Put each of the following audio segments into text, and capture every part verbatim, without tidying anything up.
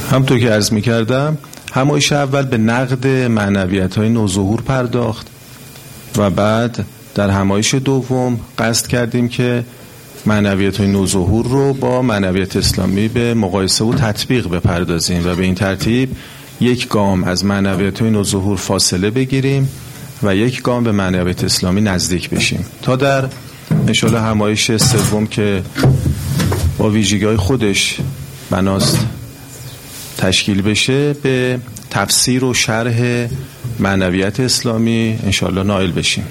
همونطور که عرض می‌کردم همایش اول به نقد معنویت‌های نوظهور پرداخت و بعد در همایش دوم قصد کردیم که معنویت‌های نوظهور رو با معنویت اسلامی به مقایسه و تطبیق بپردازیم و به این ترتیب یک گام از معنویت‌های نوظهور فاصله بگیریم و یک گام به معنویت اسلامی نزدیک بشیم تا در انشالله همایش سوم که با ویژگی‌های خودش بناست تشکیل بشه به تفسیر و شرح معنویت اسلامی انشالله نائل بشیم.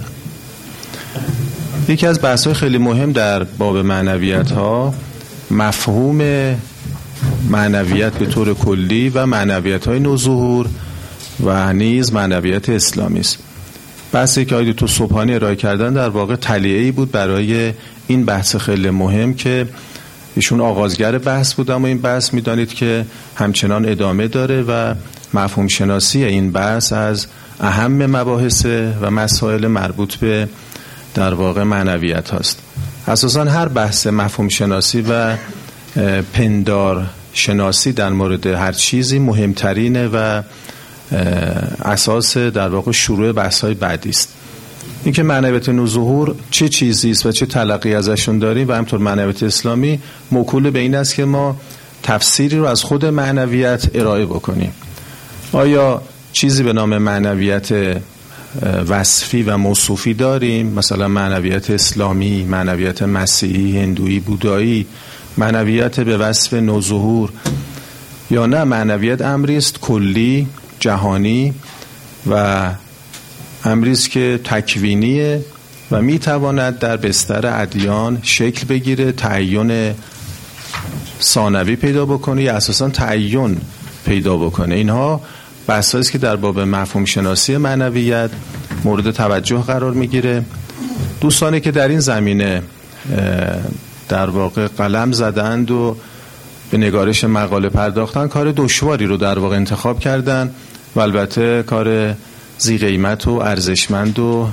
یکی از بحث‌های خیلی مهم در باب معنویت ها مفهوم معنویت به طور کلی و معنویت‌های نوظهور و نیز معنویت اسلامی است. بحثی که آقای دکتر صبحانی ارائه کردن در واقع تلیه‌ای بود برای این بحث خیلی مهم که ایشون آغازگر بحث بود، اما این بحث می‌دانید که همچنان ادامه داره و مفهوم شناسی این بحث از اهم مباحث و مسائل مربوط به در واقع معنویت هاست. اساساً هر بحث مفهوم شناسی و پندار شناسی در مورد هر چیزی مهمترینه و اساس در واقع شروع بحث‌های بعدی است. اینکه معنویت نوظهور چه چیزی است و چه تلقی ازشون داریم و همطور معنویت اسلامی موکول به این است که ما تفسیری رو از خود معنویت ارائه بکنیم. آیا چیزی به نام معنویت وصفی و موصوفی داریم؟ مثلا معنویت اسلامی، معنویت مسیحی، هندویی، بودایی، معنویت به وصف نوظهور، یا نه معنویت امری است کلی جهانی و امری است که تکوینیه و میتواند در بستر ادیان شکل بگیره، تعین ثانوی پیدا بکنه یا اساسا تعین پیدا بکنه. اینها بحثایی است که در باب مفهوم شناسی معنویت مورد توجه قرار میگیره. دوستانی که در این زمینه در واقع قلم زدند و به نگارش مقاله پرداختن کار دشواری رو در واقع انتخاب کردن و البته کار ذی قیمت و ارزشمند و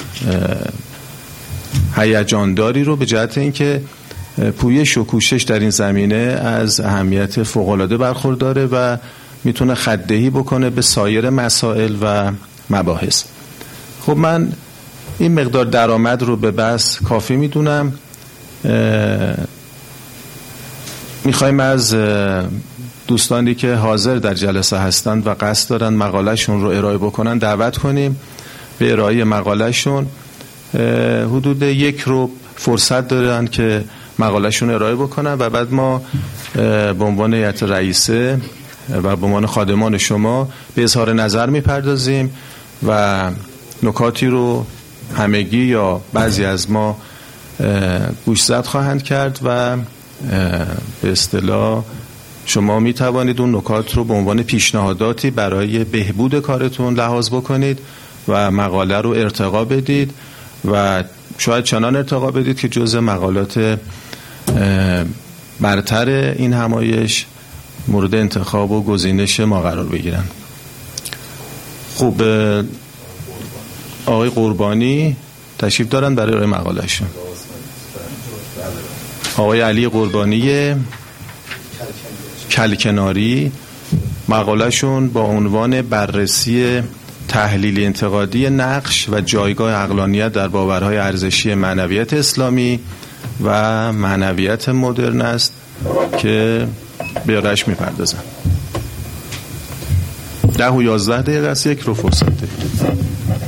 هیجانداری رو به جهت اینکه پویش و کوشش در این زمینه از اهمیت فوق‌العاده برخورداره و میتونه خط‌دهی بکنه به سایر مسائل و مباحث. خب من این مقدار درآمد رو به بس کافی میدونم. میخوایم از دوستانی که حاضر در جلسه هستند و قصد دارن مقالهشون رو ارائه بکنن دعوت کنیم به ارائه مقالهشون. حدود یک رو فرصت دارن که مقالهشون ارائه بکنن و بعد ما به عنوان هیئت رئیسه و به عنوان خادمان شما به اظهار نظر میپردازیم و نکاتی رو همگی یا بعضی از ما گوشزد خواهند کرد و به اصطلاح شما می توانید اون نکات رو به عنوان پیشنهاداتی برای بهبود کارتون لحاظ بکنید و مقاله رو ارتقا بدید و شاید چنان ارتقا بدید که جزء مقالات برتر این همایش مورد انتخاب و گزینش ما قرار بگیرن. خب آقای قربانی تشریف دارن برای ارائه مقالهشون. آقای علی قربانی کلکناری مقالهشون با عنوان بررسی تحلیل انتقادی نقش و جایگاه عقلانیت در باورهای ارزشی معنویت اسلامی و معنویت مدرن است که به ارائهش میپردازم. ده و یازده دقیقه است، یک رو فرصت دارید.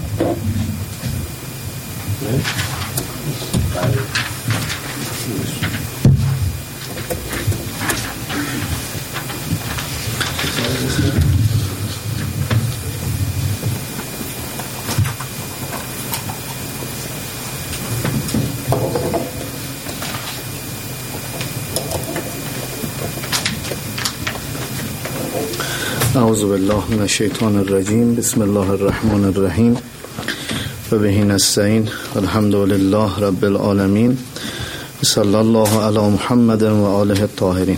اعوذ بالله من الشیطان الرجیم. بسم الله الرحمن الرحیم و به نستعین. الحمد لله رب العالمین. صلی الله علی محمد و آله الطاهرین.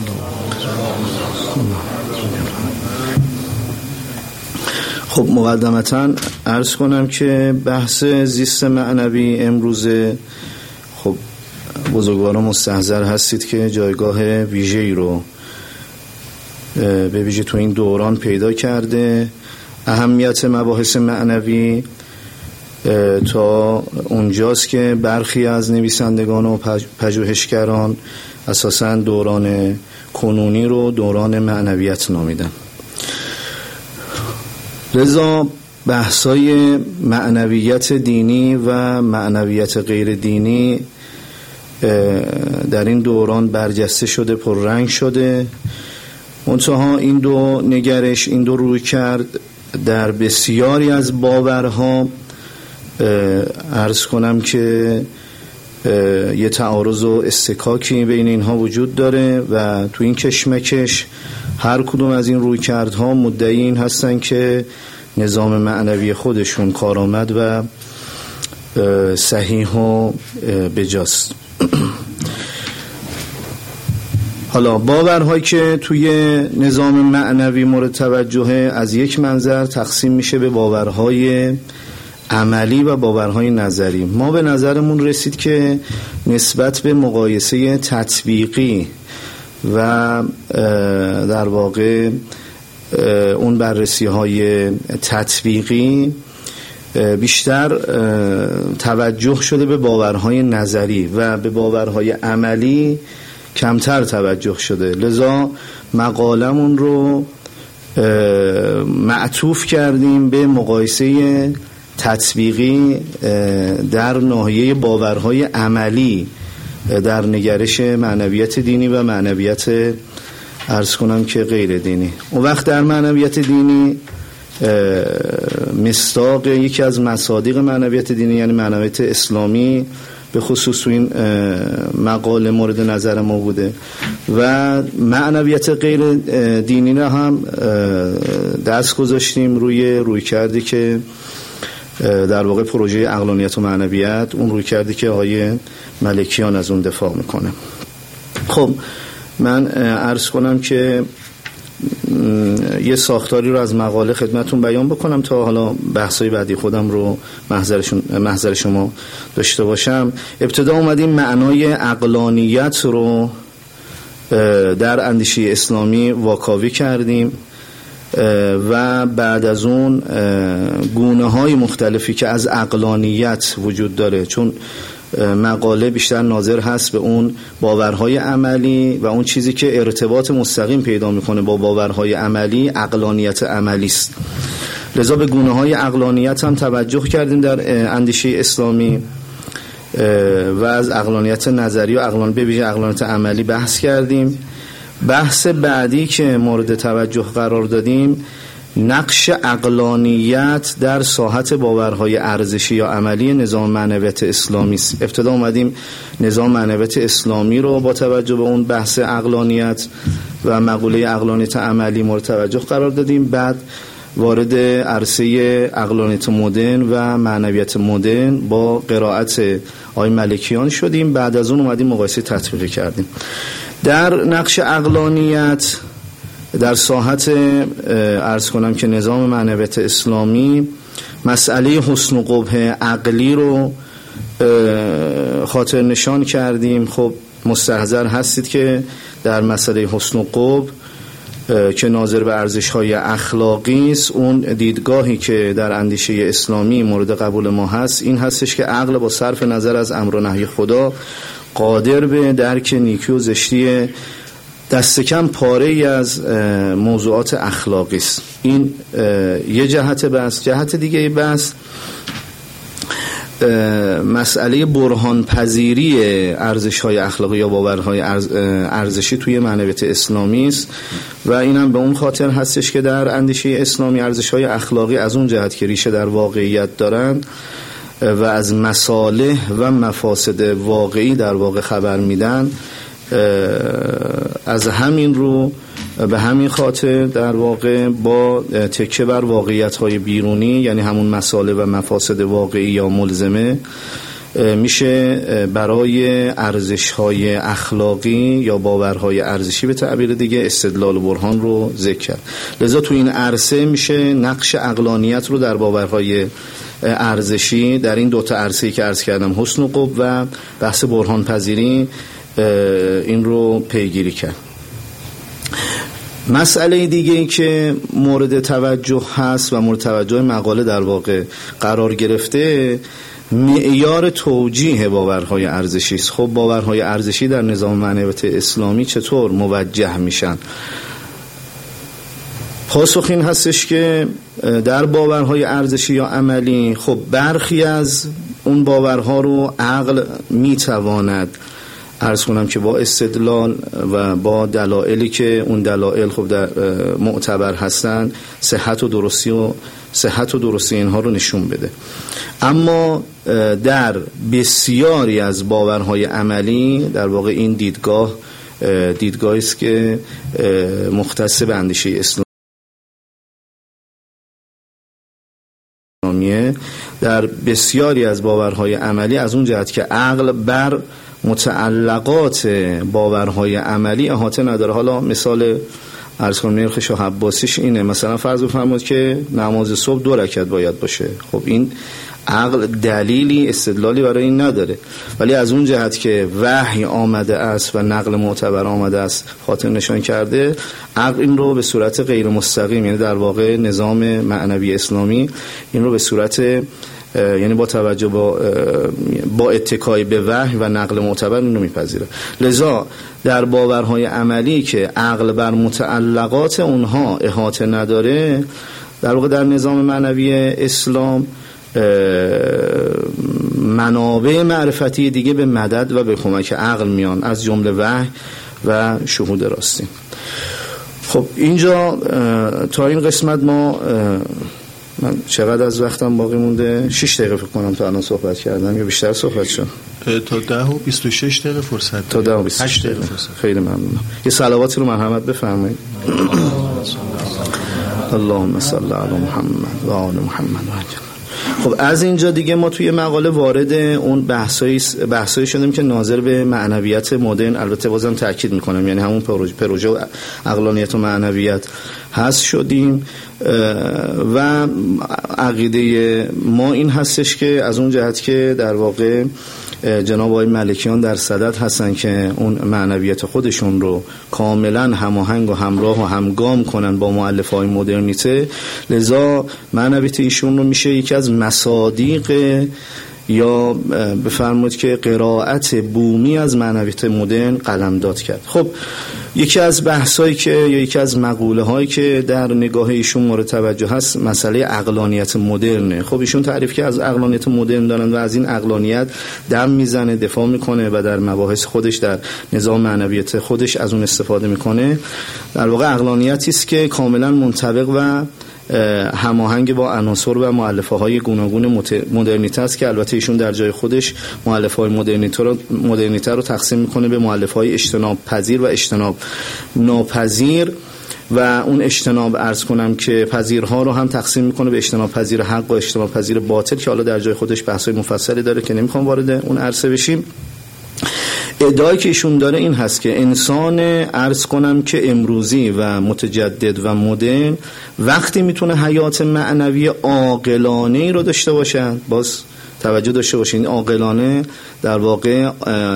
خب مقدمتاً عرض کنم که بحث زیست معنوی امروزه خب بزرگواران مستحضر هستید که جایگاه ویژه‌ای رو به ویژه تو این دوران پیدا کرده. اهمیت مباحث معنوی تا اونجاست که برخی از نویسندگان و پژوهشگران اساساً دوران کنونی رو دوران معنویت نامیدن. لذا بحثای معنویت دینی و معنویت غیر دینی در این دوران برجسته شده، پررنگ شده. منتها این دو نگرش، این دو روی کرد در بسیاری از باورها عرض کنم که یه تعارض و استکاکی بین اینها وجود داره و تو این کشمکش هر کدوم از این رویکردها مدعی این هستن که نظام معنوی خودشون کارآمد و صحیح و بجاست. حالا باورهایی که توی نظام معنوی مورد توجه از یک منظر تقسیم میشه به باورهای عملی و باورهای نظری. ما به نظرمون رسید که نسبت به مقایسه تطبیقی و در واقع اون بررسی های تطبیقی بیشتر توجه شده به باورهای نظری و به باورهای عملی کمتر توجه شده. لذا مقالمون رو معطوف کردیم به مقایسه تطبیقی در ناحیه باورهای عملی در نگرش معنویت دینی و معنویت عرض کنم که غیر دینی. اون وقت در معنویت دینی مصداق یکی از مصادیق معنویت دینی یعنی معنویت اسلامی به خصوص تو این مقاله مورد نظر ما بوده و معنویت غیر دینی را هم دست گذاشتیم روی روی کردی که در واقع پروژه عقلانیت و معنویت، اون روی کردی که آقای ملکیان از اون دفاع میکنه. خب من عرض کنم که یه ساختاری رو از مقاله خدمتون بیان بکنم تا حالا بحثای بعدی خودم رو محضرشون محضر شما داشته باشم. ابتدا اومدیم معنای عقلانیت رو در اندیشه اسلامی واکاوی کردیم و بعد از اون گونه های مختلفی که از عقلانیت وجود داره، چون مقاله بیشتر ناظر هست به اون باورهای عملی و اون چیزی که ارتباط مستقیم پیدا میکنه با باورهای عملی عقلانیت عملی است. لذا به گونه های عقلانیت هم توجه کردیم در اندیشه اسلامی و از عقلانیت نظری و عقلان به ویژه عقلانیت عملی بحث کردیم. بحث بعدی که مورد توجه قرار دادیم نقش عقلانیت در ساحت باورهای ارزشی یا عملی نظام معنویت اسلامی است. ابتدا اومدیم نظام معنویت اسلامی رو با توجه به اون بحث عقلانیت و مقوله عقلانیت عملی مورد توجه قرار دادیم. بعد وارد عرصه عقلانیت مدرن و معنویت مدرن با قرائت آقای ملکیان شدیم. بعد از اون اومدیم مقایسه تطبیقی کردیم. در نقش عقلانیت در ساحت عرض کنم که نظام معنویت اسلامی مسئله حسن و قبح عقلی رو خاطر نشان کردیم. خب مستحضر هستید که در مسئله حسن و قبح که ناظر به ارزش‌های اخلاقی است، اون دیدگاهی که در اندیشه اسلامی مورد قبول ما هست این هستش که عقل با صرف نظر از امر و نهی خدا قادر به درک نیکی و زشتی دست کم پاره ای از موضوعات اخلاقی است. این یه جهت بحث. جهت دیگه بحث مسئله برهان پذیری ارزش‌های اخلاقی یا باورهای ارزشی توی معنویت اسلامی است و اینم به اون خاطر هستش که در اندیشه اسلامی ارزش‌های اخلاقی از اون جهت که ریشه در واقعیت دارند و از مصالح و مفاسد واقعی در واقع خبر میدن، از همین رو به همین خاطر در واقع با تکیه بر واقعیت‌های بیرونی یعنی همون مصالح و مفاسد واقعی یا ملزمه میشه برای ارزش‌های اخلاقی یا باورهای ارزشی به تعبیر دیگه استدلال و برهان رو ذکر کرد. لذا تو این عرصه میشه نقش عقلانیت رو در باورهای ارزشی در این دوتا عرصه‌ای که عرض کردم حسن و قبح و بحث برهان پذیری این رو پیگیری کرد. مسئله دیگه ای که مورد توجه هست و مورد توجه مقاله در واقع قرار گرفته، معیار توجیه باورهای ارزشی است. خب باورهای ارزشی در نظام معنویت اسلامی چطور موجه میشن؟ پاسخ این هستش که در باورهای ارزشی یا عملی خب برخی از اون باورها رو عقل میتواند عرض کنم که با استدلال و با دلایلی که اون دلایل خب در معتبر هستن صحت و درستی و صحت و درستی اینها رو نشون بده. اما در بسیاری از باورهای عملی در واقع این دیدگاه دیدگاهی است که مختص به اندیشه اسلامی در بسیاری از باورهای عملی از اون جهت که عقل بر متعلقات باورهای عملی احاطه نداره. حالا مثال عرض کنم نرخ شاه عباسیش اینه، مثلا فرض بفرمایید که نماز صبح دو رکعت باید باشه. خب این عقل دلیلی استدلالی برای این نداره، ولی از اون جهت که وحی آمده است و نقل معتبر آمده است خاطر نشان کرده، عقل این رو به صورت غیر مستقیم، یعنی در واقع نظام معنوی اسلامی این رو به صورت یعنی با توجه با با اتکای به وحی و نقل معتبر اینو میپذیره. لذا در باورهای عملی که عقل بر متعلقات اونها احاطه نداره، در واقع در نظام معنوی اسلام منابع معرفتی دیگه به مدد و به کمک عقل میان، از جمله وحی و شهود راستین. خب اینجا تا این قسمت ما من چقدر از وقتم باقی مونده؟ شش دقیقه فکر کنم تا الان صحبت کردم یا بیشتر صحبت شد؟ تا ده و بیست و شش دقیقه فرصت. تا ده و بیست و شش دقیقه فرصت. خیلی ممنونم. یه صلواتی رو مرحمت بفرمایید. اللهم صل علی محمد و آل محمد. خب از اینجا دیگه ما توی مقاله وارد اون بحثایی بحثایی شدیم که ناظر به معنویت مدرن، البته بازم تاکید میکنم یعنی همون پروژه پروژه و عقلانیت و معنویت هست شدیم و عقیده ما این هستش که از اون جهت که در واقع جناب آقای ملکیان در صدد هستن که اون معنویت خودشون رو کاملا هماهنگ و همراه و همگام کنن با مؤلفه‌های مدرنیته، لذا معنویت ایشون رو میشه یکی از مصادیق یا بفرمایید که قرائت بومی از معنویت مدرن قلمداد کرد. خب یکی از بحثایی که یا یکی از مقوله هایی که در نگاه ایشون مورد توجه هست مسئله عقلانیت مدرنه. خب ایشون تعریف که از عقلانیت مدرن دارن و از این عقلانیت دم میزنه، دفاع میکنه و در مباحث خودش در نظام معنویت خودش از اون استفاده میکنه. در واقع عقلانیتی است که کاملا منطبق و هماهنگ با عناصر و مؤلفه‌های گوناگون مدرنیته است که البته ایشون در جای خودش مؤلفه‌های مدرنیته رو مدرنیته رو تقسیم میکنه به مؤلفه‌های اجتناب پذیر و اجتناب ناپذیر و اون اجتناب عرض کنم که پذیرها رو هم تقسیم میکنه به اجتناب پذیر حق و اجتناب پذیر باطل که حالا در جای خودش بحث‌های مفصلی داره که نمیخوام وارد اون عرصه بشیم. ادعایی که ایشون داره این هست که انسان عرض کنم که امروزی و متجدد و مدرن وقتی میتونه حیات معنوی عاقلانه‌ای رو داشته باشه، باز توجه داشته باشین عاقلانه در واقع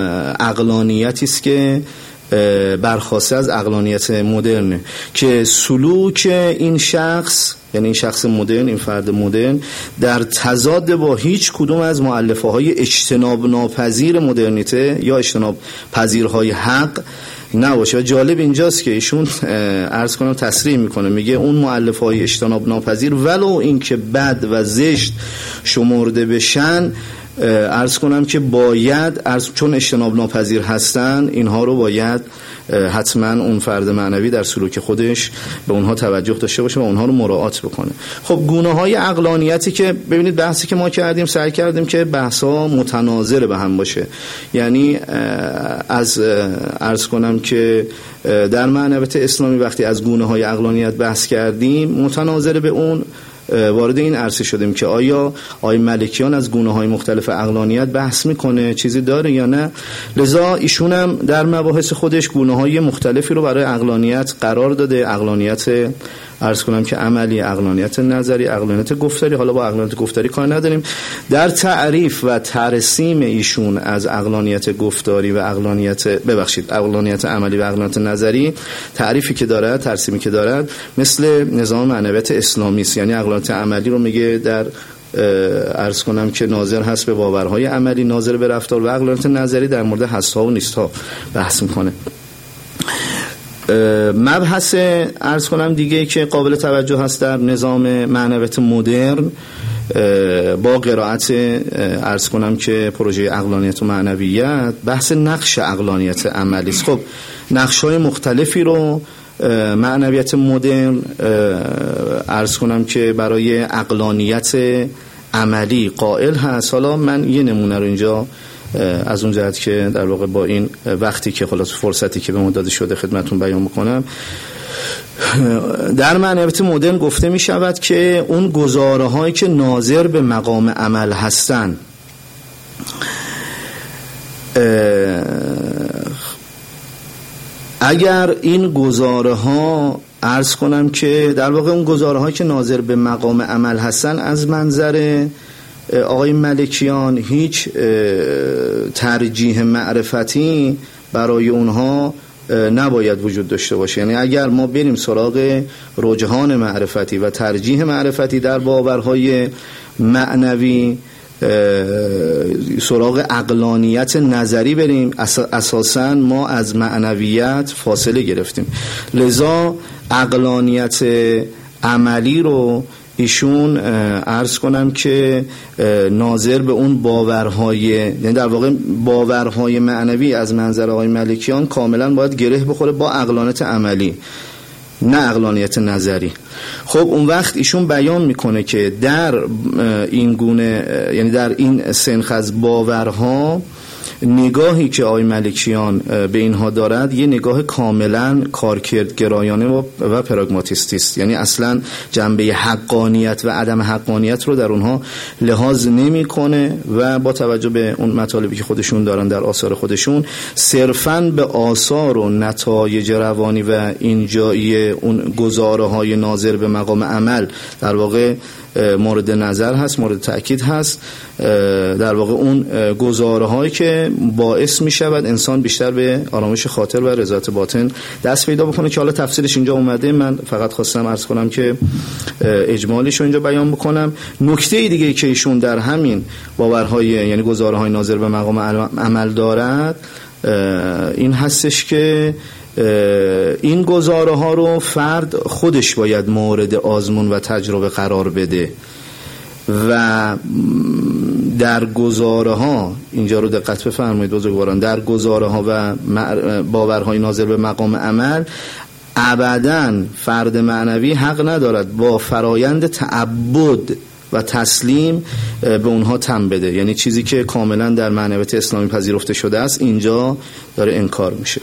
عقلانیتی است که برخواسته از عقلانیت مدرن که سلوک این شخص یعنی این شخص مدرن، این فرد مدرن در تضاد با هیچ کدوم از مؤلفه های اجتناب ناپذیر مدرنیته یا اجتناب پذیرهای حق نباشه. و جالب اینجاست که ایشون عرض کنم تصریح میکنه، میگه اون مؤلفه های اجتناب ناپذیر ولو این که بد و زشت شمرده بشن عرض کنم که باید عرض چون اجتناب ناپذیر هستن اینها رو باید حتما اون فرد معنوی در سلوک خودش به اونها توجه داشته باشه و اونها رو مراعات بکنه. خب گونه‌های عقلانیتی که ببینید بحثی که ما کردیم سعی کردیم که بحث‌ها متناظر به هم باشه، یعنی از عرض کنم که در معنویت اسلامی وقتی از گونه‌های عقلانیت بحث کردیم متناظر به اون وارد این عرصه شدیم که آیا آقای ملکیان از گونه‌های مختلف عقلانیت بحث میکنه، چیزی داره یا نه. لذا ایشون هم در مباحث خودش گونه‌های مختلفی رو برای عقلانیت قرار داده، عقلانیت عرض کنم که عملی، عقلانیت نظری، عقلانیت گفتاری. حالا با عقلانیت گفتاری کار نداریم. در تعریف و ترسیم ایشون از عقلانیت گفتاری و عقلانیت ببخشید عقلانیت عملی و عقلانیت نظری، تعریفی که دارد، ترسیمی که دارد، مثل نظام معنویت اسلامی است. یعنی عقلانیت عملی رو میگه در عرض کنم که ناظر هست به باورهای عملی، ناظر به رفتار، و عقلانیت نظری در مورد هست‌ها و نیست‌ها بحث میکنه. مبحث عرض کنم دیگه که قابل توجه هست در نظام معنویت مدرن با قرائت عرض کنم که پروژه عقلانیت و معنویت، بحث نقش عقلانیت عملی است. خب نقش‌های مختلفی رو معنویت مدرن عرض کنم که برای عقلانیت عملی قائل هست. حالا من یه نمونه رو اینجا از اون جهت که در واقع با این وقتی که خلاص فرصتی که به ما داده شده خدمتون بیان میکنم. در معنویت مدرن گفته می شود که اون گزاره هایی که ناظر به مقام عمل هستن اگر این گزاره ها عرض کنم که در واقع اون گزاره هایی که ناظر به مقام عمل هستن از منظر آقای ملکیان هیچ ترجیح معرفتی برای اونها نباید وجود داشته باشه. یعنی اگر ما بریم سراغ رجحان معرفتی و ترجیح معرفتی در باورهای معنوی، سراغ عقلانیت نظری بریم، اساساً ما از معنویت فاصله گرفتیم. لذا عقلانیت عملی رو ایشون عرض کنم که ناظر به اون باورهای، یعنی در واقع باورهای معنوی از منظر آقای ملکیان کاملا باید گره بخوره با عقلانیت عملی، نه عقلانیت نظری. خب اون وقت ایشون بیان میکنه که در این گونه، یعنی در این سنخ از باورها، نگاهی که آقای ملکیان به اینها دارد یه نگاه کاملا کارکردگرایانه و پراگماتیستی است. یعنی اصلا جنبه حقانیت و عدم حقانیت رو در اونها لحاظ نمیکنه و با توجه به اون مطالبی که خودشون دارن در آثار خودشون، صرفاً به آثار و نتایج روانی و اینجایی اون گزاره های ناظر به مقام عمل در واقع مورد نظر هست، مورد تأکید هست. در واقع اون گزاره هایی که باعث می شود انسان بیشتر به آرامش خاطر و رضایت باطن دست پیدا بکنه، که حالا تفسیرش اینجا اومده. من فقط خواستم عرض کنم که اجمالیش رو اینجا بیان بکنم. نکته دیگه که ایشون در همین باورهای، یعنی گزاره های ناظر به مقام عمل دارد، این هستش که این گزاره ها رو فرد خودش باید مورد آزمون و تجربه قرار بده و در گزاره ها، اینجا رو دقت بفرمایید بزرگواران، در گزاره ها و باورهای ناظر به مقام عمل ابداً فرد معنوی حق ندارد با فرایند تعبد و تسلیم به اونها تن بده. یعنی چیزی که کاملا در معنویت اسلامی پذیرفته شده است اینجا داره انکار میشه.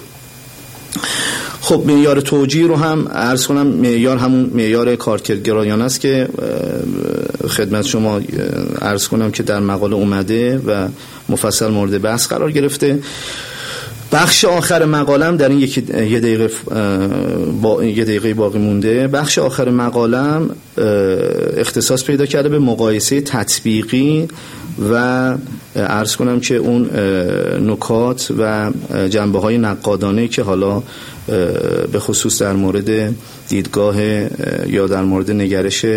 خب معیار توجیه رو هم عرض کنم، معیار همون معیار کارکردگرایانه است که خدمت شما عرض کنم که در مقاله اومده و مفصل مورد بحث قرار گرفته. بخش آخر مقالم در این یکی یه دقیقه با یه دقیقه باقی مونده، بخش آخر مقالم اختصاص پیدا کرده به مقایسه تطبیقی و عرض کنم که اون نکات و جنبه‌های نقادانه که حالا به خصوص در مورد دیدگاه یا در مورد نگرش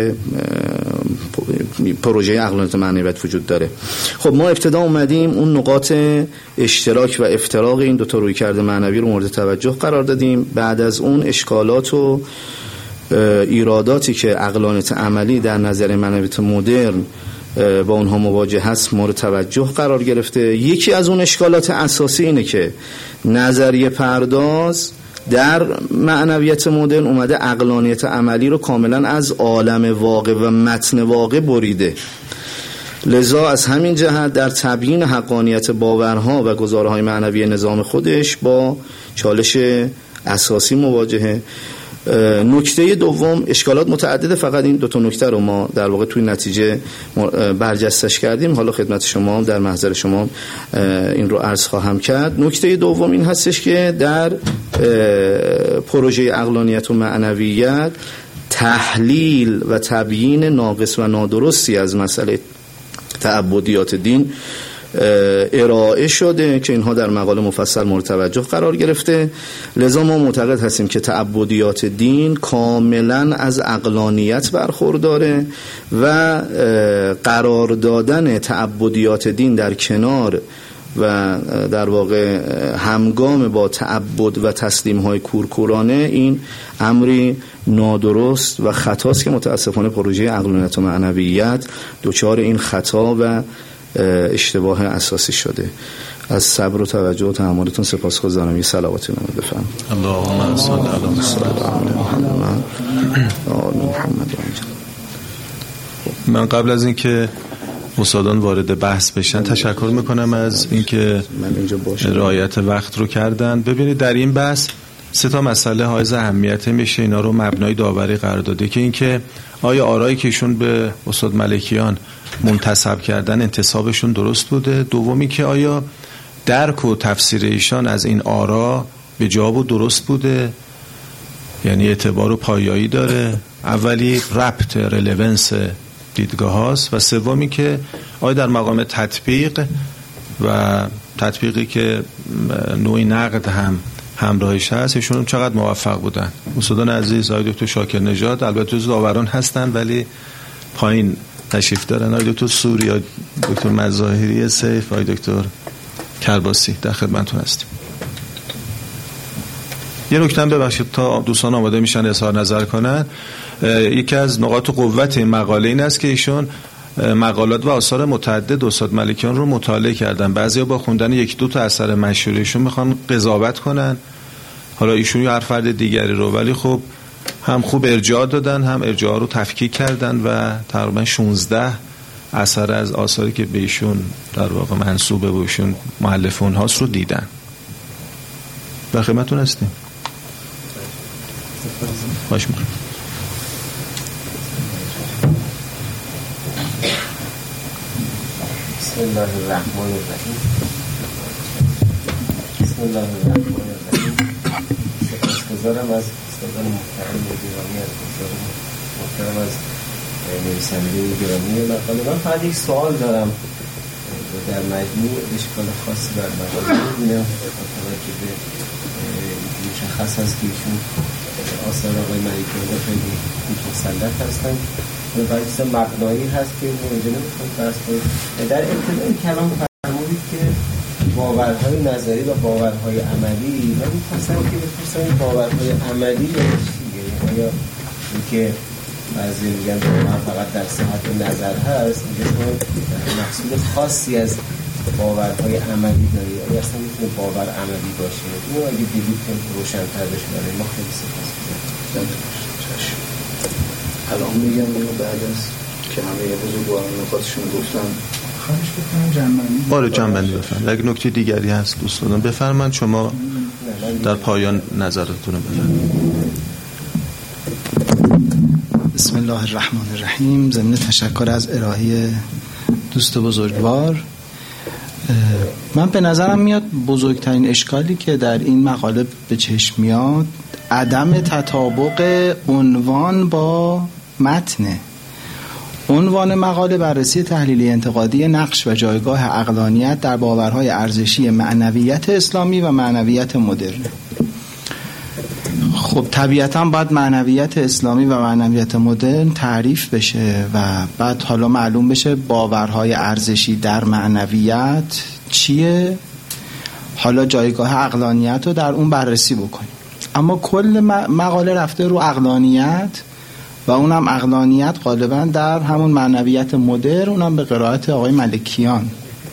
پروژه عقلانیت معنویت وجود داره. خب ما ابتدا اومدیم اون نقاط اشتراک و افتراق این دو تا رویکرد معنوی رو مورد توجه قرار دادیم. بعد از اون اشکالات و ایراداتی که عقلانیت عملی در نظر معنویت مدرن با اونها مواجه هست مورد توجه قرار گرفته. یکی از اون اشکالات اساسی اینه که نظریه پرداز در معنویت مدرن اومده عقلانیت عملی رو کاملا از عالم واقع و متن واقع بریده. لذا از همین جهت در تبیین حقانیت باورها و گزارهای معنوی نظام خودش با چالش اساسی مواجهه. نکته دوم، اشکالات متعدده، فقط این دو تا نکته رو ما در واقع توی نتیجه برجستش کردیم. حالا خدمت شما در محضر شما این رو عرض خواهم کرد. نکته دوم این هستش که در پروژه عقلانیت و معنویت تحلیل و تبیین ناقص و نادرستی از مسئله تعبدیات دین ارائه شده که اینها در مقاله مفصل مورد توجه قرار گرفته. لذا ما معتقد هستیم که تعبدیات دین کاملا از عقلانیت برخورداره و قرار دادن تعبدیات دین در کنار و در واقع همگام با تعبد و تسلیم های کورکورانه این امری نادرست و خطاست که متاسفانه پروژه عقلانیت و معنویت دچار این خطا و اشتباه اساسی شده. از صبر و توجه و تحملتون سپاسگزارم. یه صلواتی نمید بفرم. اللهم صل علی محمد. من قبل از اینکه استادان وارد بحث بشن تشکر میکنم از اینکه رعایت وقت رو کردن. ببینید در این بحث سه تا مسئله حائز اهمیت میشه، اینا رو مبنای داوری قرار داده که اینکه آیا آرایی که ایشون به استاد ملکیان منتسب کردن انتسابشون درست بوده، دومی که آیا درک و تفسیر ایشان از این آرا به جواب و درست بوده، یعنی اعتبار و پایایی داره، اولی ربط رلونس دیدگاه هاست، و سومی که آیا در مقام تطبیق و تطبیقی که نوعی نقد هم همراهش هست ایشون چقدر موفق بودن. استادان عزیز آقای دکتر شاکر نژاد البته جزو داوران هستن ولی پایین تشریف دارن، آقای دکتر سوری، آقای دکتر مظاهری سیف، آقای دکتر کرباسی، در خدمتتون هستیم. یه نکته هم ببخشید تا دوستان آماده میشن اظهار نظر کنن، یکی از نقاط قوت این مقاله این است که ایشون مقالات و آثار متعدد استاد ملکیان رو مطالعه کردن. بعضیا با خوندن یک دو تا اثر مشهورشون میخوان قضاوت کنن، حالا ایشون یا هر فرد دیگری رو، ولی خب هم خوب ارجاع دادن هم ارجاع رو تفکیک کردن و تقریبا شانزده اثر از آثاری که به ایشون در واقع منسوبه و ایشون مؤلف اونهاست رو دیدن. در خدمتتون هستیم. باش می‌کنم. بسم الله الرحمن الرحیم. بسم الله الرحمن الرحیم. سپاسگزارم از استادان محترم گرامی، از استادان محترم از نویسنده گرامی مقاله. من فقط یک سوال دارم در مجموع اشکال خاصی بر مقاله می‌بینم که به مشخص هست که ایشون آثار آقای ملکیان خیلی مسلط هستن و بعضی مبنایی هست که موجه نمی‌خوام بحث کنیم. در ابتدای کلام فرمودید که باورهای نظری و باورهای عملی، من می‌خواستم که بپرسم این باورهای عملی یعنی چیه؟ آیا اینکه بعضی میگن باور فقط در صحت نظر هست، اینکه شما محصول خاصی از باورهای عملی داری، آیا اصلا میتونه باور عملی باشه؟ اینو اگه دیدید که روشن‌تر بشه برای ما خیلی سپاسگزارم. الان میگم اینو بعد از که همه بزرگواران نکاتشون گفتن خواهش بکنم جنبندی. باره جنبندی بفرمایید. اگه نکته دیگری هست دوستان بفرمایید، شما در پایان نظرتون رو بفرمایید. بسم الله الرحمن الرحیم. ضمن تشکر از ارائه دوست بزرگوار، من به نظرم میاد بزرگترین اشکالی که در این مقاله به چشم میاد عدم تطابق عنوان با متن. عنوان مقاله بررسی تحلیلی انتقادی نقش و جایگاه عقلانیت در باورهای ارزشی معنویت اسلامی و معنویت مدرن. خب طبیعتاً باید معنویت اسلامی و معنویت مدرن تعریف بشه و بعد حالا معلوم بشه باورهای ارزشی در معنویت چیه، حالا جایگاه عقلانیت رو در اون بررسی بکنیم. اما کل مقاله رفته رو عقلانیت و اونم عقلانیت غالباً در همون معنویت مدرن، اونم به قرائت آقای ملکیان.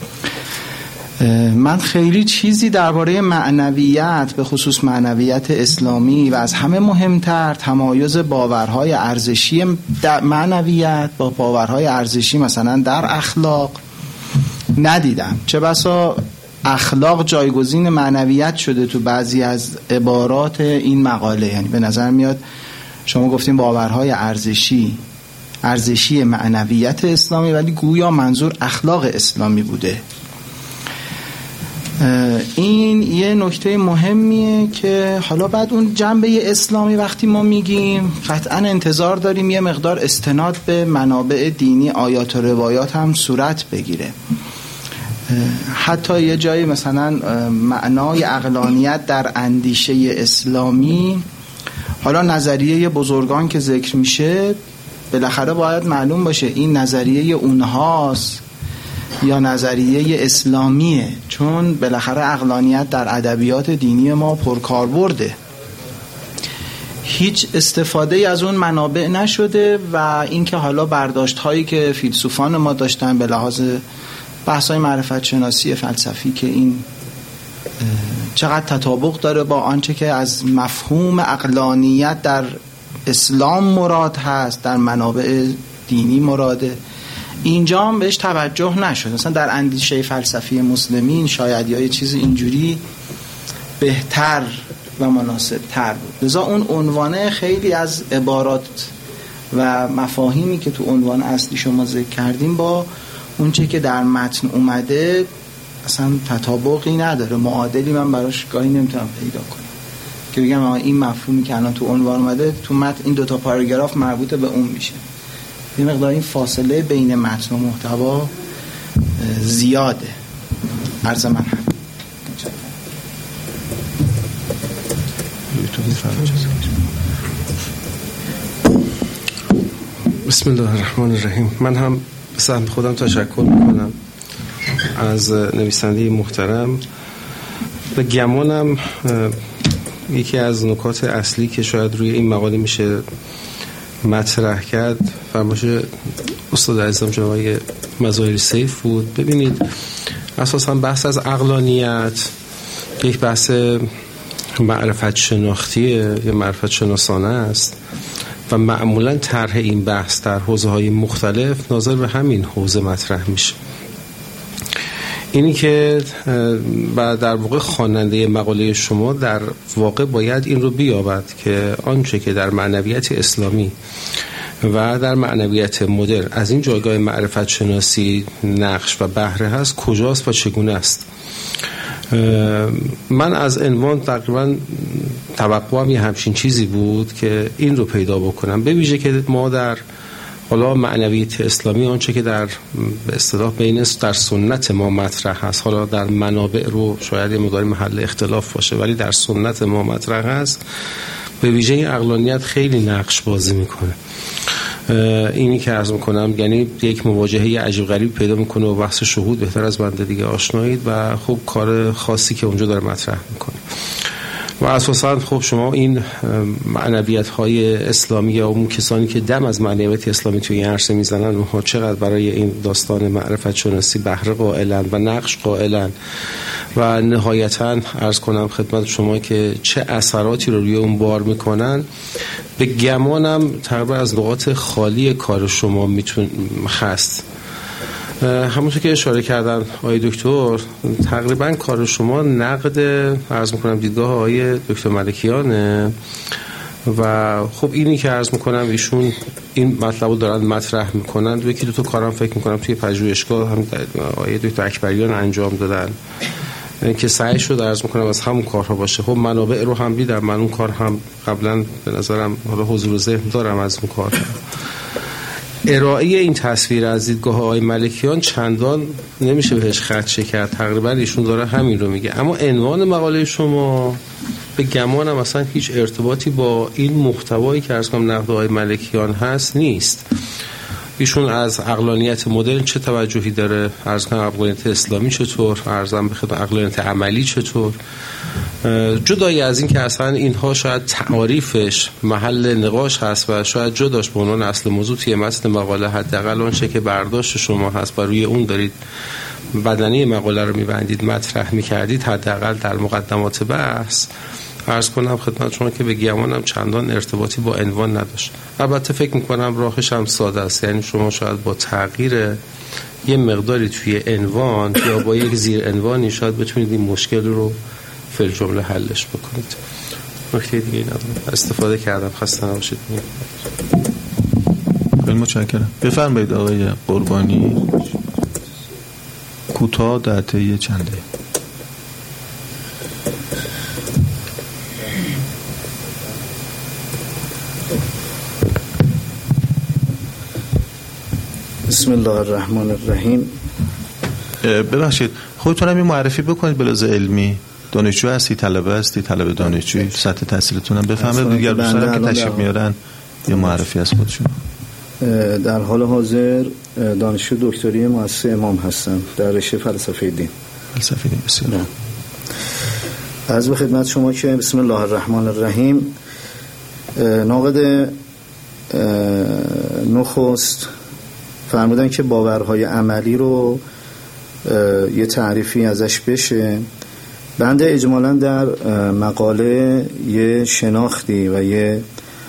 من خیلی چیزی درباره معنویت به خصوص معنویت اسلامی و از همه مهمتر تمایز باورهای ارزشی در معنویت با باورهای ارزشی مثلا در اخلاق ندیدم. چه بسا اخلاق جایگزین معنویت شده تو بعضی از عبارات این مقاله. یعنی به نظر میاد شما گفتین باورهای ارزشی ارزشی معنویت اسلامی، ولی گویا منظور اخلاق اسلامی بوده. این یه نکته مهمیه که حالا بعد اون جنبه اسلامی وقتی ما میگیم قطعا انتظار داریم یه مقدار استناد به منابع دینی، آیات و روایات هم صورت بگیره. حتی یه جایی مثلا معنای عقلانیت در اندیشه اسلامی، حالا نظریه بزرگان که ذکر میشه بالاخره باید معلوم باشه این نظریه اونهاست یا نظریه اسلامیه، چون بالاخره عقلانیت در ادبیات دینی ما پرکاربرده. هیچ استفاده از اون منابع نشده و اینکه حالا برداشت هایی که فیلسوفان ما داشتن به لحاظ بحث های معرفت شناسی فلسفی که این چقدر تطابق داره با آنچه که از مفهوم عقلانیت در اسلام مراد هست، در منابع دینی مراده، اینجا هم بهش توجه نشد. مثلا در اندیشه فلسفی مسلمین شاید یا یه چیز اینجوری بهتر و مناسب تر بود. لذا اون عنوانه خیلی از عبارات و مفاهیمی که تو عنوان اصلی شما ذکر کردیم با اون چه که در متن اومده اصلا تطابقی نداره، معادلی من براش گاهی نمیتونم پیدا کنم که بگم این مفهومی که الان تو عنوان اومده تو متن این دوتا پاراگراف مربوط به اون میشه. یه مقدار این فاصله بین متن و محتوا زیاده. عرض من هم بسم الله الرحمن الرحیم. من هم به سهم خودم تشکر میکنم از نویسنده محترم و گمانم یکی از نکات اصلی که شاید روی این مقاله میشه مطرح کرد فرمایش استاد عزیزم جناب آقای مظاهری سیف بود. ببینید اساسا بحث از عقلانیت یک بحث معرفت شناختیه یا معرفت شناسانه است و معمولا طرح این بحث در حوزه‌های مختلف ناظر به همین حوزه مطرح میشه. اینی که و در واقع خواننده مقاله شما در واقع باید این رو بیابد که آنچه که در معنویت اسلامی و در معنویت مدرن از این جایگاه معرفت شناسی نقش و بهره هست کجاست و چگونه است. من از عنوان تقریبا توقعم یه همچین چیزی بود که این رو پیدا بکنم، به ویژه که ما در حالا معنویت اسلامی آنچه که در به اصطلاح بین در سنت ما مطرح هست، حالا در منابع رو شاید یه مقدار محل اختلاف باشه ولی در سنت ما مطرح هست، به ویژه این عقلانیت خیلی نقش بازی میکنه. اینی که عرض میکنم یعنی یک مواجهه عجیب غریب پیدا میکنه و بحث شهود بهتر از بنده دیگه آشنایید و خب کار خاصی که اونجا داره مطرح میکنه و اساسا خب شما این معنویت های اسلامی یا اون کسانی که دم از معنویت اسلامی توی این عرصه میزنن اونها چقدر برای این داستان معرفت شناسی بهره قائلن و نقش قائلن و نهایتا عرض کنم خدمت شما که چه اثراتی رو روی اون بار میکنن. به گمانم تقریبا از نقاط خالی کار شما میتون هست. همونطور که اشاره کردن آقای دکتر، تقریبا کار شما نقد عرض میکنم دیدگاه آقای دکتر ملکیانه و خب اینی که عرض میکنم ایشون این مطلب رو دارن مطرح میکنن. یکی دو تا کارم فکر میکنم توی پژوهشگاه هم آقای دکتر اکبریان انجام دادن که سعی شد عرض میکنم از همون کارها باشه. خب منابع رو هم دیدم، من اون کار هم قبلا به نظرم حالا حضور ذهن دارم از اون کار. ارائه این تصویر از دیدگاه آقای ملکیان چندان نمیشه بهش خدشه کرد، تقریبا ایشون داره همین رو میگه، اما عنوان مقاله شما به گمانم اصلا هیچ ارتباطی با این محتوایی که عرض کنم نقد آقای ملکیان هست نیست. ایشون از عقلانیت مدرن چه توجهی داره، عرض کنم عقلانیت اسلامی چطور، عرضم بخدم عقلانیت عملی چطور، جدایی از این که اصلا اینها شاید تعاریفش محل نقاش هست و شاید جداش به عنوان اصل موضوع توی متن مقاله حداقل آنچه که برداشت شما هست و روی اون دارید بدنه مقاله رو میبندید مطرح میکردید حداقل در مقدمات بحث عرض کنم خدمت شما که به گمانم چندان ارتباطی با عنوان نداشت. البته فکر میکنم راهش هم ساده است، یعنی شما شاید با تغییر یه مقداری توی عنوان یا با یک زیر عنوانی شاید بتونید این مشکل رو فعل جمله حلش بکنید. نکته دیگه ندارم. استفاده کردم، خسته نباشید. خیلی متشکرم. بفرمایید آقای قربانی، کوتاه در طی چند دقیقه. بسم الله الرحمن الرحیم. ببخشید خودتون هم معرفی بکنید به لحاظ علمی. دانشجو هستی، طلبه هستی، طلبه دانشجویی، سطح تحصیلتون هم بفهمه دیگر دوستان که تشریف میارن یا معرفی از خودشون. در حال حاضر دانشجو دکتری مؤسسه امام هستم در رشته فلسفه دین. فلسفه دین بسیار. عرض به خدمت شما که بسم الله الرحمن الرحیم. ناقد نخست فرمودن که باورهای عملی رو یه تعریفی ازش بشه. بنده اجمالا در مقاله یه شناختی و یه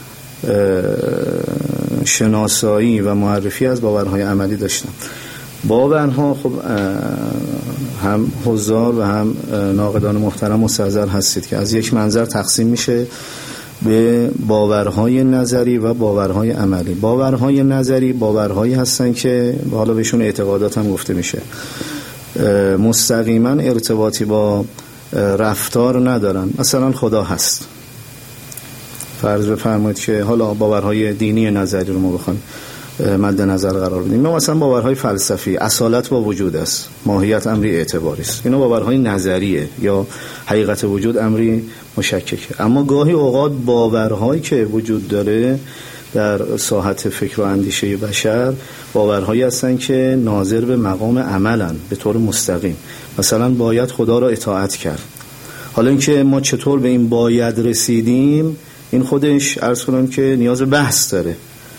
شناسایی و معرفی از باورهای عملی داشتم. باورها خب هم حضار و هم ناقدان محترم مستحضر هستید که از یک منظر تقسیم میشه به باورهای نظری و باورهای عملی. باورهای نظری باورهایی هستن که حالا بهشون اعتقادات هم گفته میشه، مستقیما ارتباطی با رفتار ندارن. مثلا خدا هست، فرض بفرمایید که حالا باورهای دینی نظری رو ما بخوایم مد نظر قرار بدیم. ما مثلا باورهای فلسفی، اصالت با وجود است، ماهیت امری اعتباری است، اینا باورهای نظریه، یا حقیقت وجود امری مشککه. اما گاهی اوقات باورهایی که وجود داره در ساحت فکر و اندیشه بشر باورهایی هستن که ناظر به مقام عملن به طور مستقیم. مثلا باید خدا را اطاعت کرد. حالا اینکه ما چطور به این باید رسیدیم این خودش عرض کنم که نیاز بحث داره.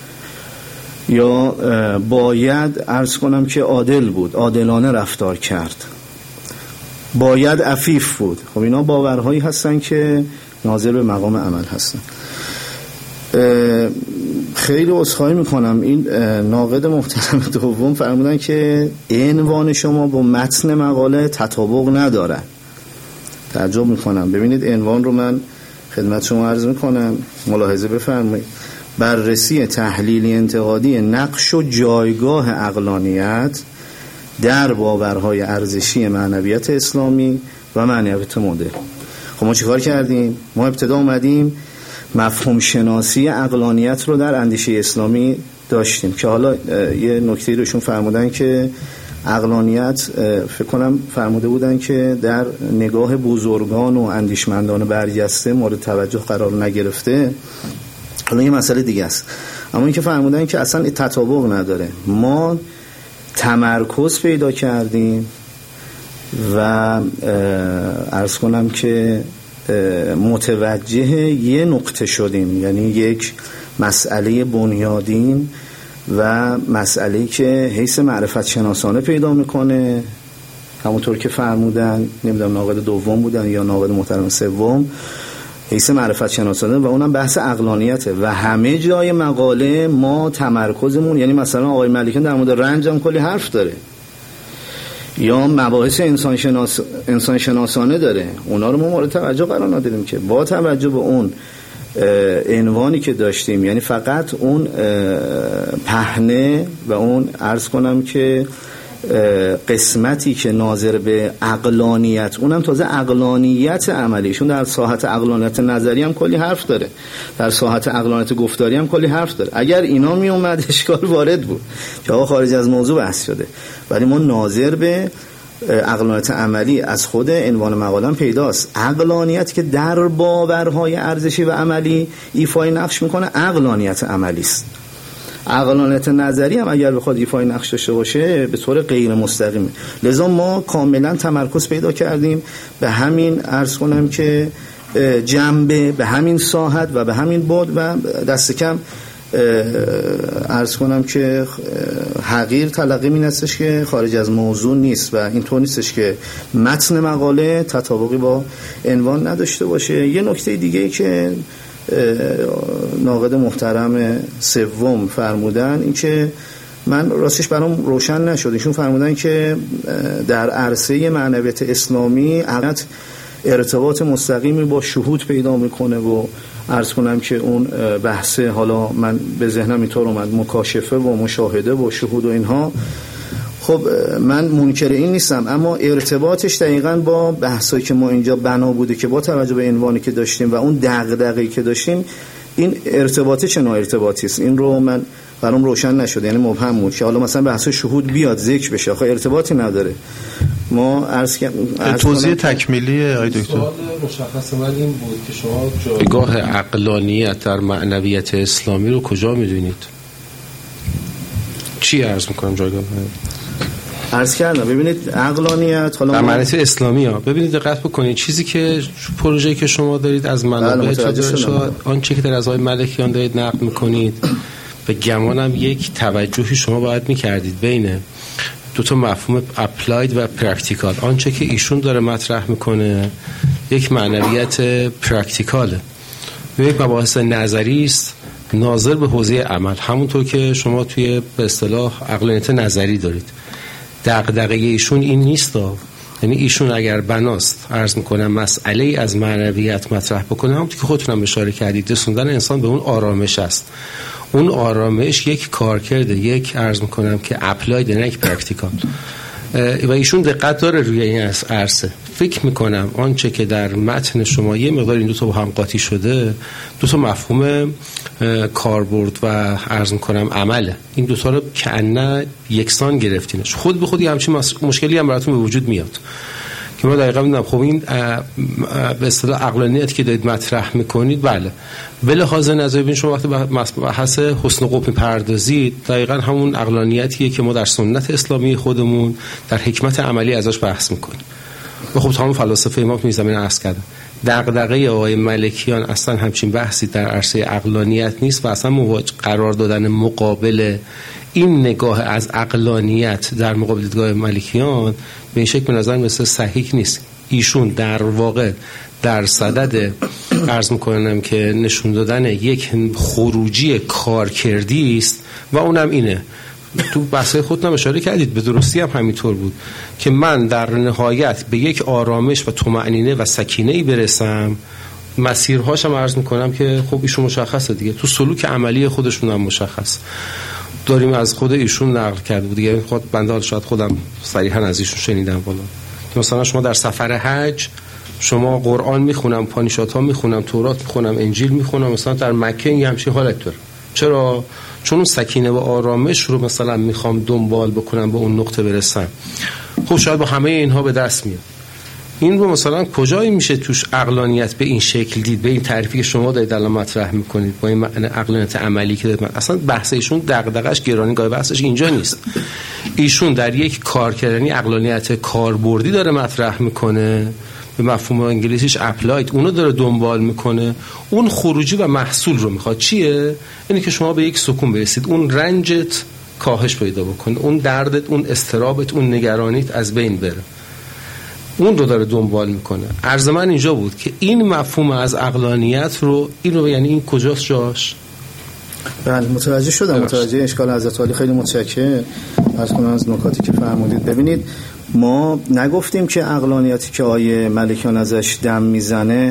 یا باید عرض کنم که عادل بود، عادلانه رفتار کرد، باید عفیف بود. خب اینا باورهایی هستن که ناظر به مقام عمل هستن. خیلی عذرخواهی میکنم، این ناقد محترم دوم فرمودن که عنوان شما با متن مقاله تطابق نداره. تعجب میکنم. ببینید عنوان رو من خدمت شما عرض میکنم، ملاحظه بفرمایید. بررسی تحلیلی انتقادی نقش و جایگاه عقلانیت در باورهای ارزشی معنویت اسلامی و معنویت مدرن. خب ما چیکار کردیم؟ ما ابتدا اومدیم مفهوم شناسی عقلانیت رو در اندیشه اسلامی داشتیم که حالا یه نکته روشون فرمودن که عقلانیت فکر کنم فرموده بودن که در نگاه بزرگان و اندیشمندان برجسته مورد توجه قرار نگرفته. حالا یه مسئله دیگه است. اما این که فرمودن که اصلا تطابق نداره. ما تمرکز پیدا کردیم و عرض کنم که متوجه یه نقطه شدیم، یعنی یک مسئله بنیادین و مسئله‌ای که حیث معرفت شناسانه پیدا میکنه، همونطور که فرمودن، نمیدونم ناقد دوم بودن یا ناقد محترم سوم، حیث معرفت شناسانه و اونم بحث عقلانیته. و همه جای مقاله ما تمرکزمون، یعنی مثلا آقای ملیکان در مورد رنج هم کلی حرف داره یا مباحث انسان شناس انسان شناسانه داره، اونا رو ما مورد توجه قرار ندادیم که با توجه به اون عنوانی که داشتیم، یعنی فقط اون پهنه و اون عرض کنم که قسمتی که ناظر به عقلانیت، اونم تازه عقلانیت عملیشون در ساحت عقلانیت نظری هم کلی حرف داره، در ساحت عقلانیت گفتاری هم کلی حرف داره. اگر اینا می اومد اشکال وارد بود که آقا خارج از موضوع بحث شده، ولی ما ناظر به عقلانیت عملی از خود عنوان مقالم پیداست. عقلانیت که در باورهای ارزشی و عملی ایفای نقش میکنه عقلانیت عملی است. عقلانیت نظری هم اگر بخواد ایفای نقش داشته باشه به طور غیر مستقیمه. لذا ما کاملا تمرکز پیدا کردیم به همین عرض کنم که جنبه، به همین ساحت و به همین بعد و دست کم عرض کنم که حقیر تلقی این هستش که خارج از موضوع نیست و اینطور نیستش که متن مقاله تطابقی با عنوان نداشته باشه. یه نکته دیگه ای که ناقد محترم سوم فرمودن این که من راستش برام روشن نشد. ایشون فرمودن که در عرصه معنویت اسلامی عقیدت ارتباط مستقیمی با شهود پیدا میکنه و عرض کنم که اون بحث، حالا من به ذهنم اینطور اومد، مکاشفه و مشاهده و شهود و اینها. خب من منکر این نیستم، اما ارتباطش دقیقاً با بحثایی که ما اینجا بنا بوده که با توجه به عنوانی که داشتیم و اون دغدغه‌ای که داشتیم این ارتباطی چه نوع ارتباطی است؟ این رو من برام روشن نشد، یعنی مبهم بود که حالا مثلا بحث شهود بیاد ذکر بشه، آخه ارتباطی نداره. ما عرض توضیح تکمیلی آقای دکتر. سوال مشخص من این بود که شما جایگاه عقلانیت در معنویت اسلامی رو کجا میدونید؟ چی عرض میکنم جایگاه؟ عرض کردم ببینید عقلانیت حالا در معنویت اسلامی ها ببینید دقت بکنید، چیزی که پروژه‌ای که شما دارید از منابع شما آنچه که در از آقای ملکیان دارید نقل میکنید، به گمانم یک توجهی شما باید میکردید بین دو تا مفهوم اپلاید و پرکتیکال. آنچه که ایشون داره مطرح میکنه یک معنویت پرکتیکاله، یک مباحث نظری است ناظر به حوزه عمل، همونطور که شما توی به اصطلاح عقلانیت نظری دارید. دغدغه ایشون این نیست، یعنی ایشون اگر بناست عرض میکنم مسئله از معنویت مطرح بکنه، همونطور که خودتونم اشاره کردید رسوندن انسان به اون آرامش است. اون آرامش یک کارکرده، یک عرض میکنم که اپلاید، نه یک پرکتیکال. و ایشون دقت داره روی این عرصه. فکر میکنم آنچه که در متن شما یه مقدار این دو تا با هم قاطی شده، دو تا مفهوم کاربرد و عرض میکنم عمله، این دو تا رو کأنه یکسان گرفتینش. خود به خودی همچین مشکلی هم براتون به وجود میاد که ما دقیقاً میدونم خب این به اصطلاح عقلانیت که دارید مطرح میکنید، بله به لحاظ نظری ببین شما وقتی بحث حسن قبح میپردازید دقیقاً همون عقلانیتیه که ما در سنت اسلامی خودمون در حکمت عملی ازش بحث میکنیم. و خب تمام فلاسفه ما تو زمین عرض کردن دغدغه آقای ملکیان اصلا همچین بحثی در عرصه عقلانیت نیست و اصلا مواجه قرار دادن مقابل این نگاه از عقلانیت در مقابل دیدگاه ملکیان به این شکل به نظر مثل صحیح نیست. ایشون در واقع در صدد عرض میکنم که نشون دادن یک خروجی کارکردی است و اونم اینه، تو بحثای خودتون اشاره کردید به درستی هم همینطور بود که من در نهایت به یک آرامش و طمأنینه و سکینه‌ای برسم. مسیرهاشم عرض میکنم که خب ایشون مشخصه دیگه، تو سلوک عملی خودشون هم مشخص داریم، از خود ایشون نقل کرده بود دیگه. خود بنده شاید خودم صریحا از ایشون شنیدم بالا که مثلا شما در سفر حج شما قرآن میخونم، پانیشات ها میخونم، تورات میخونم، انجیل میخونم، مثلا در مکه این همچین حالت داره. چرا؟ چون اون سکینه و آرامش رو مثلا میخوام دنبال بکنم به اون نقطه برسم. خب شاید با همه اینها به دست میاد. این رو مثلا کجایی میشه توش عقلانیت به این شکل دید، به این تعریفی که شما دارید الان مطرح میکنید با این معنی عقلانیت عملی که دارید؟ اصلا بحث ایشون دغدغش گرانیگاه بحثش اینجا نیست. ایشون در یک کار کردنی عقلانیت کاربردی داره مطرح میکنه، به مفهوم انگلیسیش اپلاید، اونو داره دنبال میکنه. اون خروجی و محصول رو میخواد چیه؟ اینه که شما به یک سکون برسید، اون رنجت کاهش پیدا بکنه، اون دردت، اون استرابت، اون نگرانیت از بین بره. اون رو داره دنبال میکنه. عرض من اینجا بود که این مفهوم از عقلانیت رو، این رو یعنی این کجاست جاش؟ بله متوجه شدم، متوجه اشکال حضرت عالی، خیلی متشکرم از کنم از نکاتی که فرمودید. ببینید ما نگفتیم که عقلانیتی که آیه ملکیان ازش دم میزنه،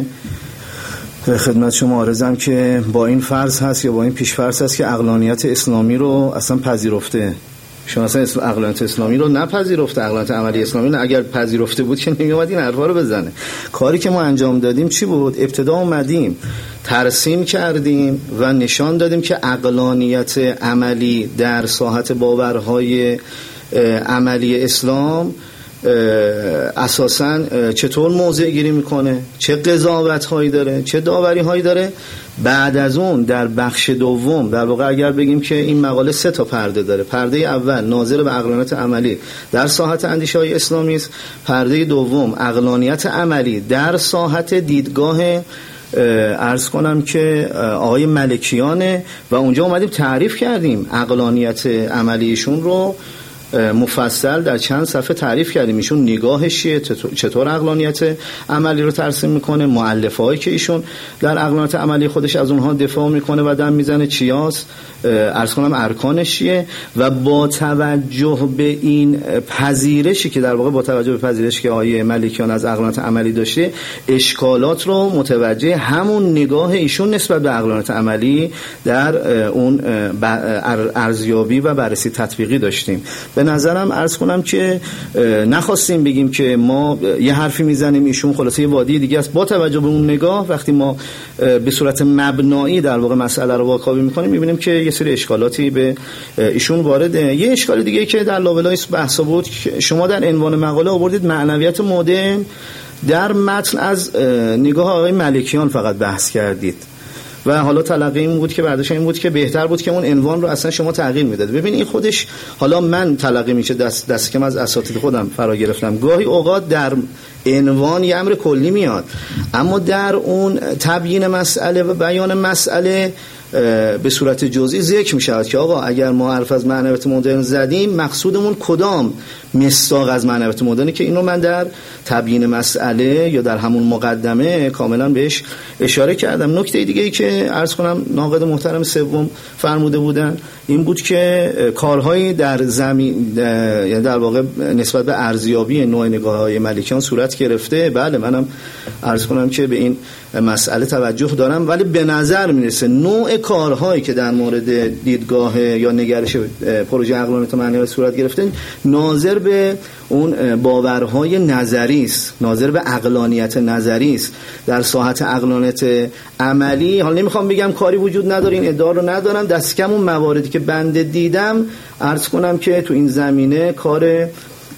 خدمت شما عرضم که با این فرض هست یا با این پیش فرض هست که عقلانیت اسلامی رو اصلا پذیرفته. شما اصلا عقلانیت اسلامی رو نپذیرفته، عقلانیت عملی اسلامی رو اگر پذیرفته بود که نمی‌اومد این حرفا رو بزنه. کاری که ما انجام دادیم چی بود؟ ابتدا اومدیم ترسیم کردیم و نشان دادیم که عقلانیت عملی در ساحت باورهای عملی اسلام اساساً چطور موضع گیری میکنه، چه قضاوت هایی داره، چه داوری هایی داره. بعد از اون در بخش دوم، در واقع اگر بگیم که این مقاله سه تا پرده داره، پرده اول ناظر به عقلانیت عملی در ساحت اندیشه های اسلامی است، پرده دوم عقلانیت عملی در ساحت دیدگاه عرض کنم که آقای ملکیانه و اونجا اومدیم تعریف کردیم عقلانیت عملیشون رو مفصل در چند صفحه تعریف کردیم. ایشون نگاهش چیه، چطور عقلانیت عملی رو ترسیم میکنه، مؤلفه هایی که ایشون در عقلانیت عملی خودش از اونها دفاع میکنه و دم میزنه چیاست، عرض کنم ارکانش چیه. و با توجه به این پذیرشی که در واقع با توجه به پذیرشی که آیه ملکیان از عقلانیت عملی داشته، اشکالات رو متوجه همون نگاه ایشون نسبت به عقلانیت عملی در اون ارزیابی و بررسی تطبیقی داشتیم. به نظرم عرض کنم که نخواستیم بگیم که ما یه حرفی میزنیم ایشون خلاصه یه وادی دیگه است. با توجه به اون نگاه وقتی ما به صورت مبنایی در واقع مسئله رو واکاوی میکنیم میبینیم که یه سری اشکالاتی به ایشون وارده. یه اشکال دیگه که در لابلای بحث بود، شما در عنوان مقاله آوردید معنویت مدرن، در متن از نگاه آقای ملکیان فقط بحث کردید و حالا تلقی این بود که بعدش این بود که بهتر بود که اون عنوان رو اصلا شما تغییر میداد. ببین این خودش حالا من تلقی میشه دست دست کم از اساتید خودم فرا گرفتم، گاهی اوقات در عنوان یه امر کلی میاد اما در اون تبیین مسئله و بیان مسئله به صورت جزئی ذکر میشه که آقا اگر ما حرف از معنویت مدرن زدیم مقصودمون کدام مصداق از معنویت مدرنه، که اینو من در تبیین مسئله یا در همون مقدمه کاملا بهش اشاره کردم. نکته دیگه ای که عرض کنم ناقد محترم سوم فرموده بودن این بود که کارهایی در زمین یعنی در واقع نسبت به ارزیابی نوع نگاه‌های ملکیان صورت گرفته. بله منم عرض کنم که به این مسئله توجه دارم، ولی به نظر میرسه نوع کارهایی که در مورد دیدگاه یا نگرش پروژه عقلانیت معنوی صورت گرفته ناظر به اون باورهای نظری است، ناظر به عقلانیت نظری است. در ساحت عقلانیت عملی حالا نمیخوام بگم کاری وجود نداره، این ادعا رو ندارم، دست کم اون مواردی که بنده دیدم عرض کنم که تو این زمینه کار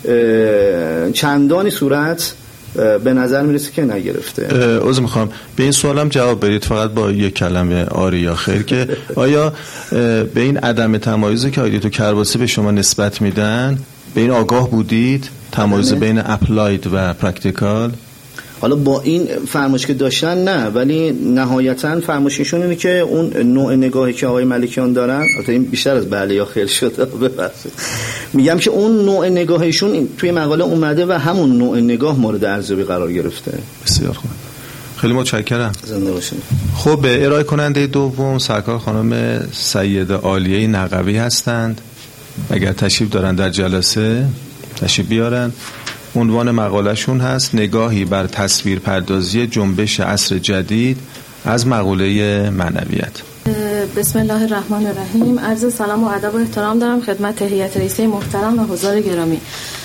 چندانی صورت به نظر میرسه که نگرفته. عذر میخوام به این سوالم جواب بدید فقط با یک کلمه آری یا خیر، که آیا به این عدم تمایزی که آیدیتو کرباسی به شما نسبت میدن به این آگاه بودید؟ تمایز بین اپلاید و پرکتیکال؟ حالا با این فرمایش که داشتن نه، ولی نهایتا فرمایششون اینه که اون نوع نگاهی که آقای ملکیان دارن، البته این بیشتر از بله یا خیر شده ببخشید، میگم که اون نوع نگاهشون توی مقاله اومده و همون نوع نگاه مورد ارزیابی قرار گرفته. بسیار خوب، خیلی متشکرم. زنده باشید. خب ارائه کننده دوم سرکار خانم سیده عالیه نقوی هستند. اگر تشریف دارن در جلسه تشریف بیارن. عنوان مقالهشون هست نگاهی بر تصویر پردازی جنبش عصر جدید از مقوله معنویت. بسم الله الرحمن الرحیم. عرض سلام و ادب و احترام دارم خدمت هیئت رئیسه محترم و حضار گرامی.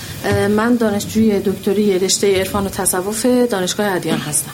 من دانشجوی دکتری رشته عرفان و تصوف دانشگاه ادیان هستم.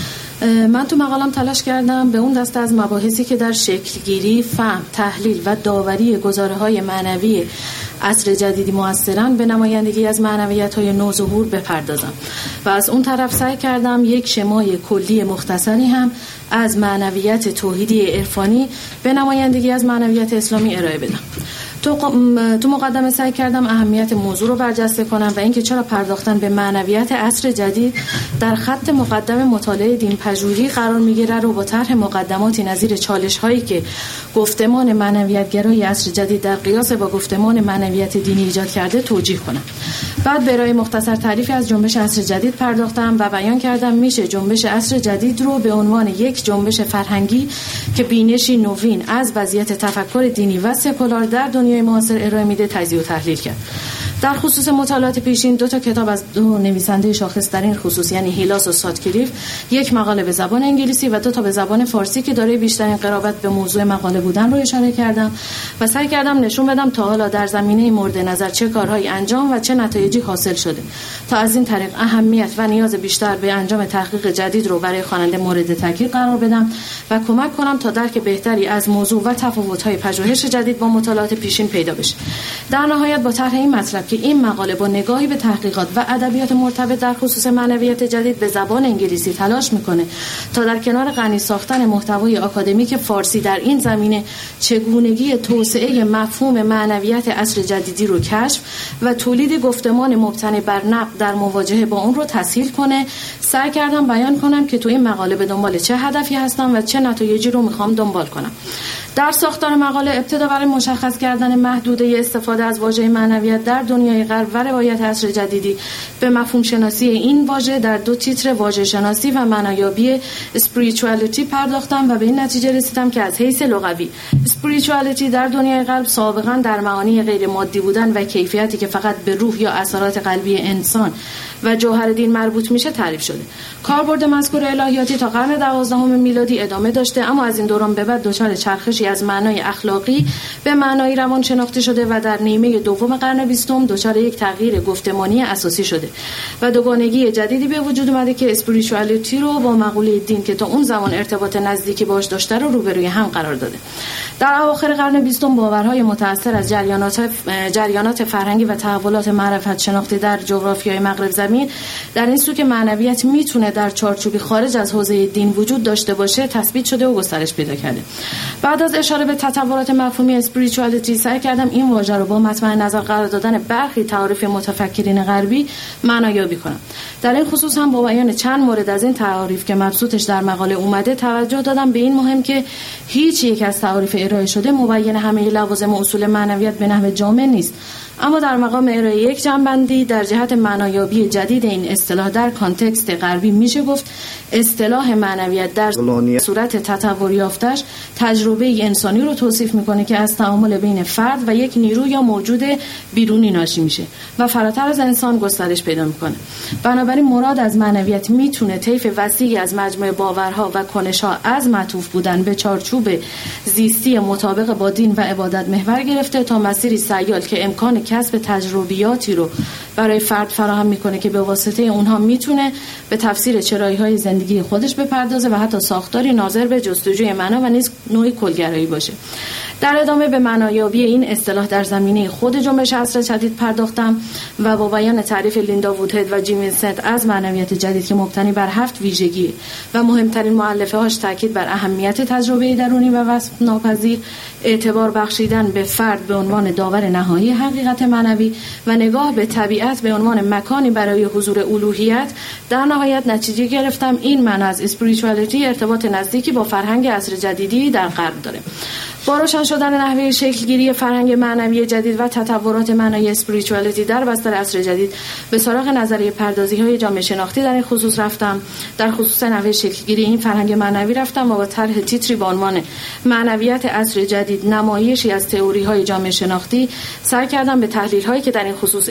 من تو مقالم تلاش کردم به اون دسته از مباحثی که در شکلگیری، فهم، تحلیل و داوری گزاره‌های معنوی عصر جدیدی مؤثرن به نمایندگی از معنویت‌های نوظهور بپردازم و از اون طرف سعی کردم یک شمای کلی مختصری هم از معنویت توحیدی عرفانی به نمایندگی از معنویت اسلامی ارائه بدم. تو تو مقدمه سعی کردم اهمیت موضوع رو برجسته کنم و اینکه چرا پرداختن به معنویت عصر جدید در خط مقدم مطالعه دین پژوهی قرار میگیره رو با طرح مقدماتی نظیر چالش هایی که گفتمان معنویت گرای عصر جدید در قیاس با گفتمان معنویت دینی ایجاد کرده توجیه کنم. بعد به ارائه مختصر تعریفی از جنبش عصر جدید پرداختم و بیان کردم میشه جنبش عصر جدید رو به عنوان یک جنبش فرهنگی که بینشی نوین از وضعیت تفکر دینی و سکولار در دنیای معاصر ارائه میده تجزیه و تحلیل کرد. در خصوص مطالعات پیشین دو تا کتاب از دو نویسنده شاخص در این خصوص یعنی هیلاس و ساتکلیف، یک مقاله به زبان انگلیسی و دو تا به زبان فارسی که دارای بیشترین قرابت به موضوع مقاله بودن رو اشاره کردم و سعی کردم نشون بدم تا حالا در زمینه مورد نظر چه کارهایی انجام و چه نتایجی حاصل شده تا از این طریق اهمیت و نیاز بیشتر به انجام تحقیق جدید رو برای خواننده مورد تاکید قرار بدم و کمک کنم تا درک بهتری از موضوع و تفاوت‌های پژوهش جدید با مطالعات پیشین پیدا بشه. در نهایت با طرح این مطلب که این مقاله با نگاهی به تحقیقات و ادبیات مرتبط در خصوص معنویت جدید به زبان انگلیسی تلاش میکنه تا در کنار غنی ساختن محتوای آکادمیک فارسی در این زمینه چگونگی توسعه مفهوم معنویت عصر جدیدی رو کشف و تولید گفتمان مبتنی بر نقد در مواجهه با اون رو تسهیل کنه. سعی کردم بیان کنم که تو این مقاله به دنبال چه هدفی هستم و چه نتایجی رو میخوام دنبال کنم. در ساختار مقاله ابتدا برای مشخص کردن محدوده استفاده از واژه معنویت در دنیای غرب و روایت عصر جدیدی به مفهوم شناسی این واژه در دو تیتر واژه شناسی و معنایابی spirituality پرداختم و به این نتیجه رسیدم که از حیث لغوی spirituality در دنیای غرب سابقا در معانی غیر مادی بودن و کیفیتی که فقط به روح یا اثرات قلبی انسان و جوهر دین مربوط میشه تعریف شده. کاربرد مذکور الهیاتی تا قرن دوازدهم میلادی ادامه داشته اما از این دوران به بعد دچار چرخش نمایشی از معنای اخلاقی به معنای روان شناخته شده و در نیمه دوم قرن بیستم دچار یک تغییر گفتمانی اساسی شده و دوگانگی جدیدی به وجود اومده که اسپریچوالیتی رو با مقوله دین که تا اون زمان ارتباط نزدیکی باش داشته رو روبروی هم قرار داده. در اواخر قرن بیستم باورهای متأثر از جریانات جریانات فرهنگی و تحولات معرفت شناختی در جغرافیای مغرب زمین در این سو که معنویت میتونه در چارچوبی خارج از حوزه دین وجود داشته باشه تثبیت شده و گسترش پیدا کرده. بعد از اشاره به تطورات مفهومی اسپریچوالیتی سعی کردم این واژه رو با مطمع نظر قرار دادن برخی تعاریف متفکرین غربی معنایابی کنم. در این خصوص هم با بیان چند مورد از این تعاریف که مبسوطش در مقاله اومده توجه دادم به این مهم که هیچ یک از تعاریف ارائه شده مبین همه لوازم و اصول معنویت به نحو جامع نیست، اما در مقام ارائه یک جنبندی در جهت معنایابی جدید این اصطلاح در کانتکست غربی میشه گفت اصطلاح معنویت در صورت تطور یافتش تجربه انسانی رو توصیف میکنه که از تعامل بین فرد و یک نیرو یا موجود بیرونی ناشی میشه و فراتر از انسان گسترش پیدا میکنه. بنابراین مراد از معنویت میتونه طیف وسیعی از مجموعه باورها و کنش‌ها از معطوف بودن به چارچوب زیستی مطابق با دین و عبادت محور گرفته تا مسیری سیال که امکان کسب تجربیاتی رو برای فرد فراهم میکنه که به واسطه اونها میتونه به تفسیر چرایی‌های زندگی خودش بپردازه و حتی ساختاری ناظر به جستجوی معنا و نیز نوعی کلگرایی باشه. در ادامه به معنایابی این اصطلاح در زمینه خود جنبش عصر جدید پرداختم و با بیان تعریف لیندا وودهد و جیم وینسنت از معنویت جدید که مبتنی بر هفت ویژگی و مهمترین مؤلفه هاش تاکید بر اهمیت تجربه درونی و وصف ناپذیر، اعتبار بخشیدن به فرد به عنوان داور نهایی حقیقت معنوی و نگاه به طبیعت به عنوان مکانی برای حضور الوهیت، در نهایت نتیجه گرفتم این معنی از اسپریچوالیتی ارتباط نزدیکی با فرهنگ عصر جدیدی در غرب داره. با روشن شدن نحوه شکلگیری فرهنگ معنوی جدید و تطورات معنای اسپریچوالیتی در بستر عصر جدید به سراغ نظریه پردازی‌های جامعه شناختی در این خصوص رفتم. در خصوص نحوه شکلگیری این فرهنگ معنوی رفتم و با طرح تیتری با عنوان معنویت عصر جدید نمایشی از تئوری‌های جامعه شناختی سعی کردم به تحلیل‌هایی که در این خصوص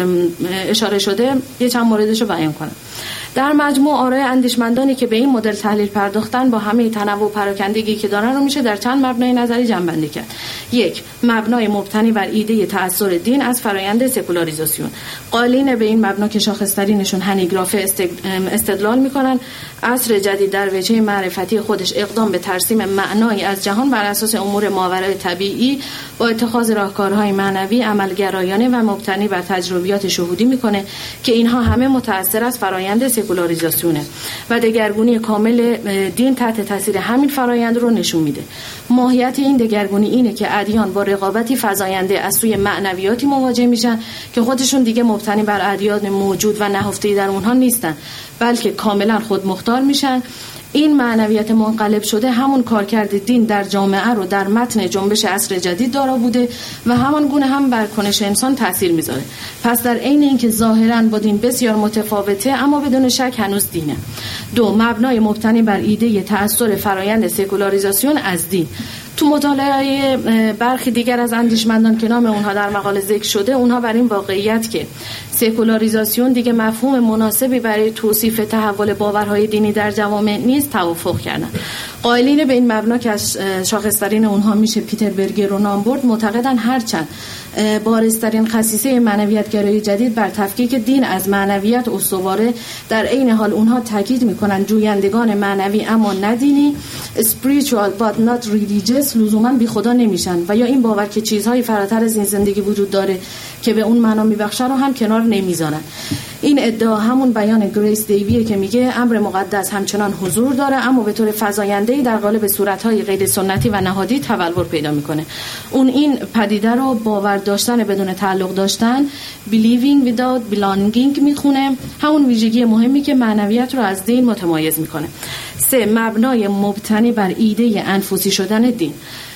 اشاره شده یه چند موردش رو بیان کنم. در مجموع آرای اندیشمندانی که به این مدل تحلیل پرداختن با همه تنوع و پراکندگی که دارن رو میشه در چند مبنای نظری جمع‌بندی کرد. یک، مبنای مبتنی بر ایده تأثیر دین از فرایند سکولاریزاسیون. قائلین به این مبنا که شاخص‌ترینشون هنیگرافه استدلال میکنن عصر جدید در وجه معرفتی خودش اقدام به ترسیم معنایی از جهان بر اساس امور ماورای طبیعی با اتخاذ راهکارهای معنوی عملگرایانه و مبتنی بر تجربیات شهودی میکنه که اینها همه متأثر از فرایند سکولاریزاسیونه و دگرگونی کامل دین تحت تاثیر همین فرایند رو نشون میده. ماهیت این دگرگونی اینه که ادیان با رقابتی فزاینده از سوی معنویاتی مواجه میشن که خودشون دیگه مبتنی بر ادیان موجود و نهفته در اونها نیستن، بلکه کاملا خود مختار میشن. این معنویت منقلب شده همون کارکرد دین در جامعه رو در متن جنبش عصر جدید دارا بوده و همان گونه هم بر کنش انسان تاثیر میذاره. پس در عین اینکه ظاهراً با دین بسیار متفاوته اما بدون شک هنوز دینه. دو، مبنای مبتنی بر ایده تأثیر فرایند سکولاریزاسیون از دین. تو مطالعه برخی دیگر از اندیشمندان که نام اونها در مقاله ذکر شده، اونها بر این واقعیت که سکولاریزاسیون دیگه مفهوم مناسبی برای توصیف تحول باورهای دینی در جوامع نیست توافق کردن. قائلین به این مبنا که از شاخص‌ترین اونها میشه پیتر برگر رو نام برد، معتقدن هرچند بارزترین خصیصه معنویت گرایی جدید بر تفکیک دین از معنویت استواره، در عین حال اونها تاکید میکنن جویندگان معنوی اما نه دینی spiritual but not religious لزوما بی خدا نمیشن و یا این باور که چیزهای فراتر از این زندگی وجود داره که به اون معنا میبخشه رو هم کنار نمیذارن. این ادعا همون بیان گریس دیویه که میگه امر مقدس همچنان حضور داره اما به طور فزاینده‌ای در قالب صورت‌های غیر سنتی و نهادی تبلور پیدا میکنه. اون این پدیده رو باور داشتن بدون تعلق داشتن believing without belonging میخونه، همون ویژگی مهمی که معنویت رو از دین متمایز میکنه. سه، مبنای مبتنی بر ایده انفوسی شدن دین.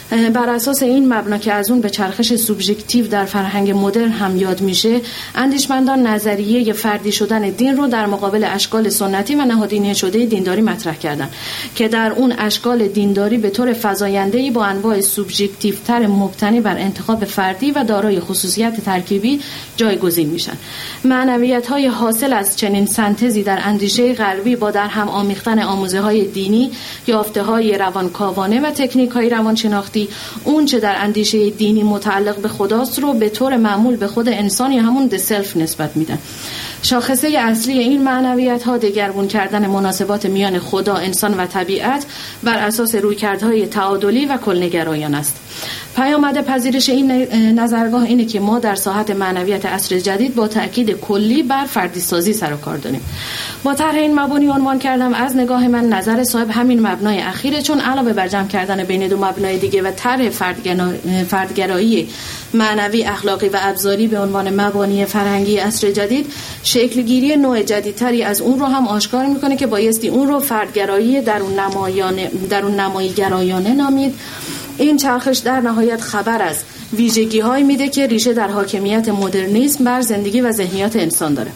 بر اساس این مبنا که از اون به چرخش سوبژکتیو در فرهنگ مدرن هم یاد میشه، اندیشمندان نظریه فردی شدن دین رو در مقابل اشکال سنتی و نهادینه شده دینداری مطرح کردن که در اون اشکال دینداری به طور فزاینده‌ای با انواع سوبژکتیوتر مبتنی بر انتخاب فردی و دارای خصوصیت ترکیبی جایگزین میشن. معنویت‌های حاصل از چنین سنتزی در اندیشه غربی با در هم آمیختن آموزه‌های دینی، یافته‌های روانکاوانه و تکنیک‌های روانشناختی وقتی اون چه در اندیشه دینی متعلق به خداست رو به طور معمول به خود انسان یا همون the self نسبت میدن. شاخصه اصلی این معنویت ها دگرگون کردن مناسبات میان خدا، انسان و طبیعت بر اساس رویکردهای تعادلی و کلنگرایان است. پیامد پذیرش این نظرگاه اینه که ما در ساحت معنویت عصر جدید با تأکید کلی بر فردی سازی سر و کار داریم. با طرح این مبانی عنوان کردم از نگاه من نظر صاحب همین مبنای اخیره، چون علاوه بر جمع کردن بین دو مبنای دیگه و طرح فردگرایی معنوی، اخلاقی و ابزاری به عنوان مبانی فرهنگی عصر جدید، شکلگیری نوع جدیدتری از اون رو هم آشکار میکنه که بایستی اون رو فردگرایی درون نمایانه درون نمایی گرایانه نامید. این چرخش در نهایت خبر از ویژگی‌هایی میده که ریشه در حاکمیت مدرنیسم بر زندگی و ذهنیات انسان داره.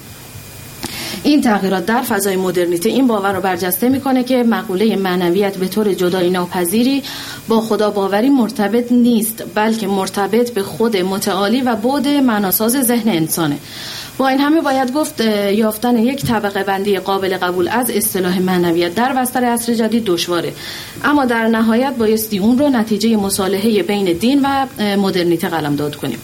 این تغییرات در فضای مدرنیته این باور رو برجسته میکنه که مقوله معنویت به طور جدایی ناپذیری با خدا باوری مرتبط نیست، بلکه مرتبط به خود متعالی و بعد معناساز ذهن انسانه. با این همه باید گفت یافتن یک طبقه بندی قابل قبول از اصطلاح معنویت در بستر عصر جدید دشواره، اما در نهایت بایستی اون رو نتیجه مصالحه بین دین و مدرنیته قلمداد کنیم.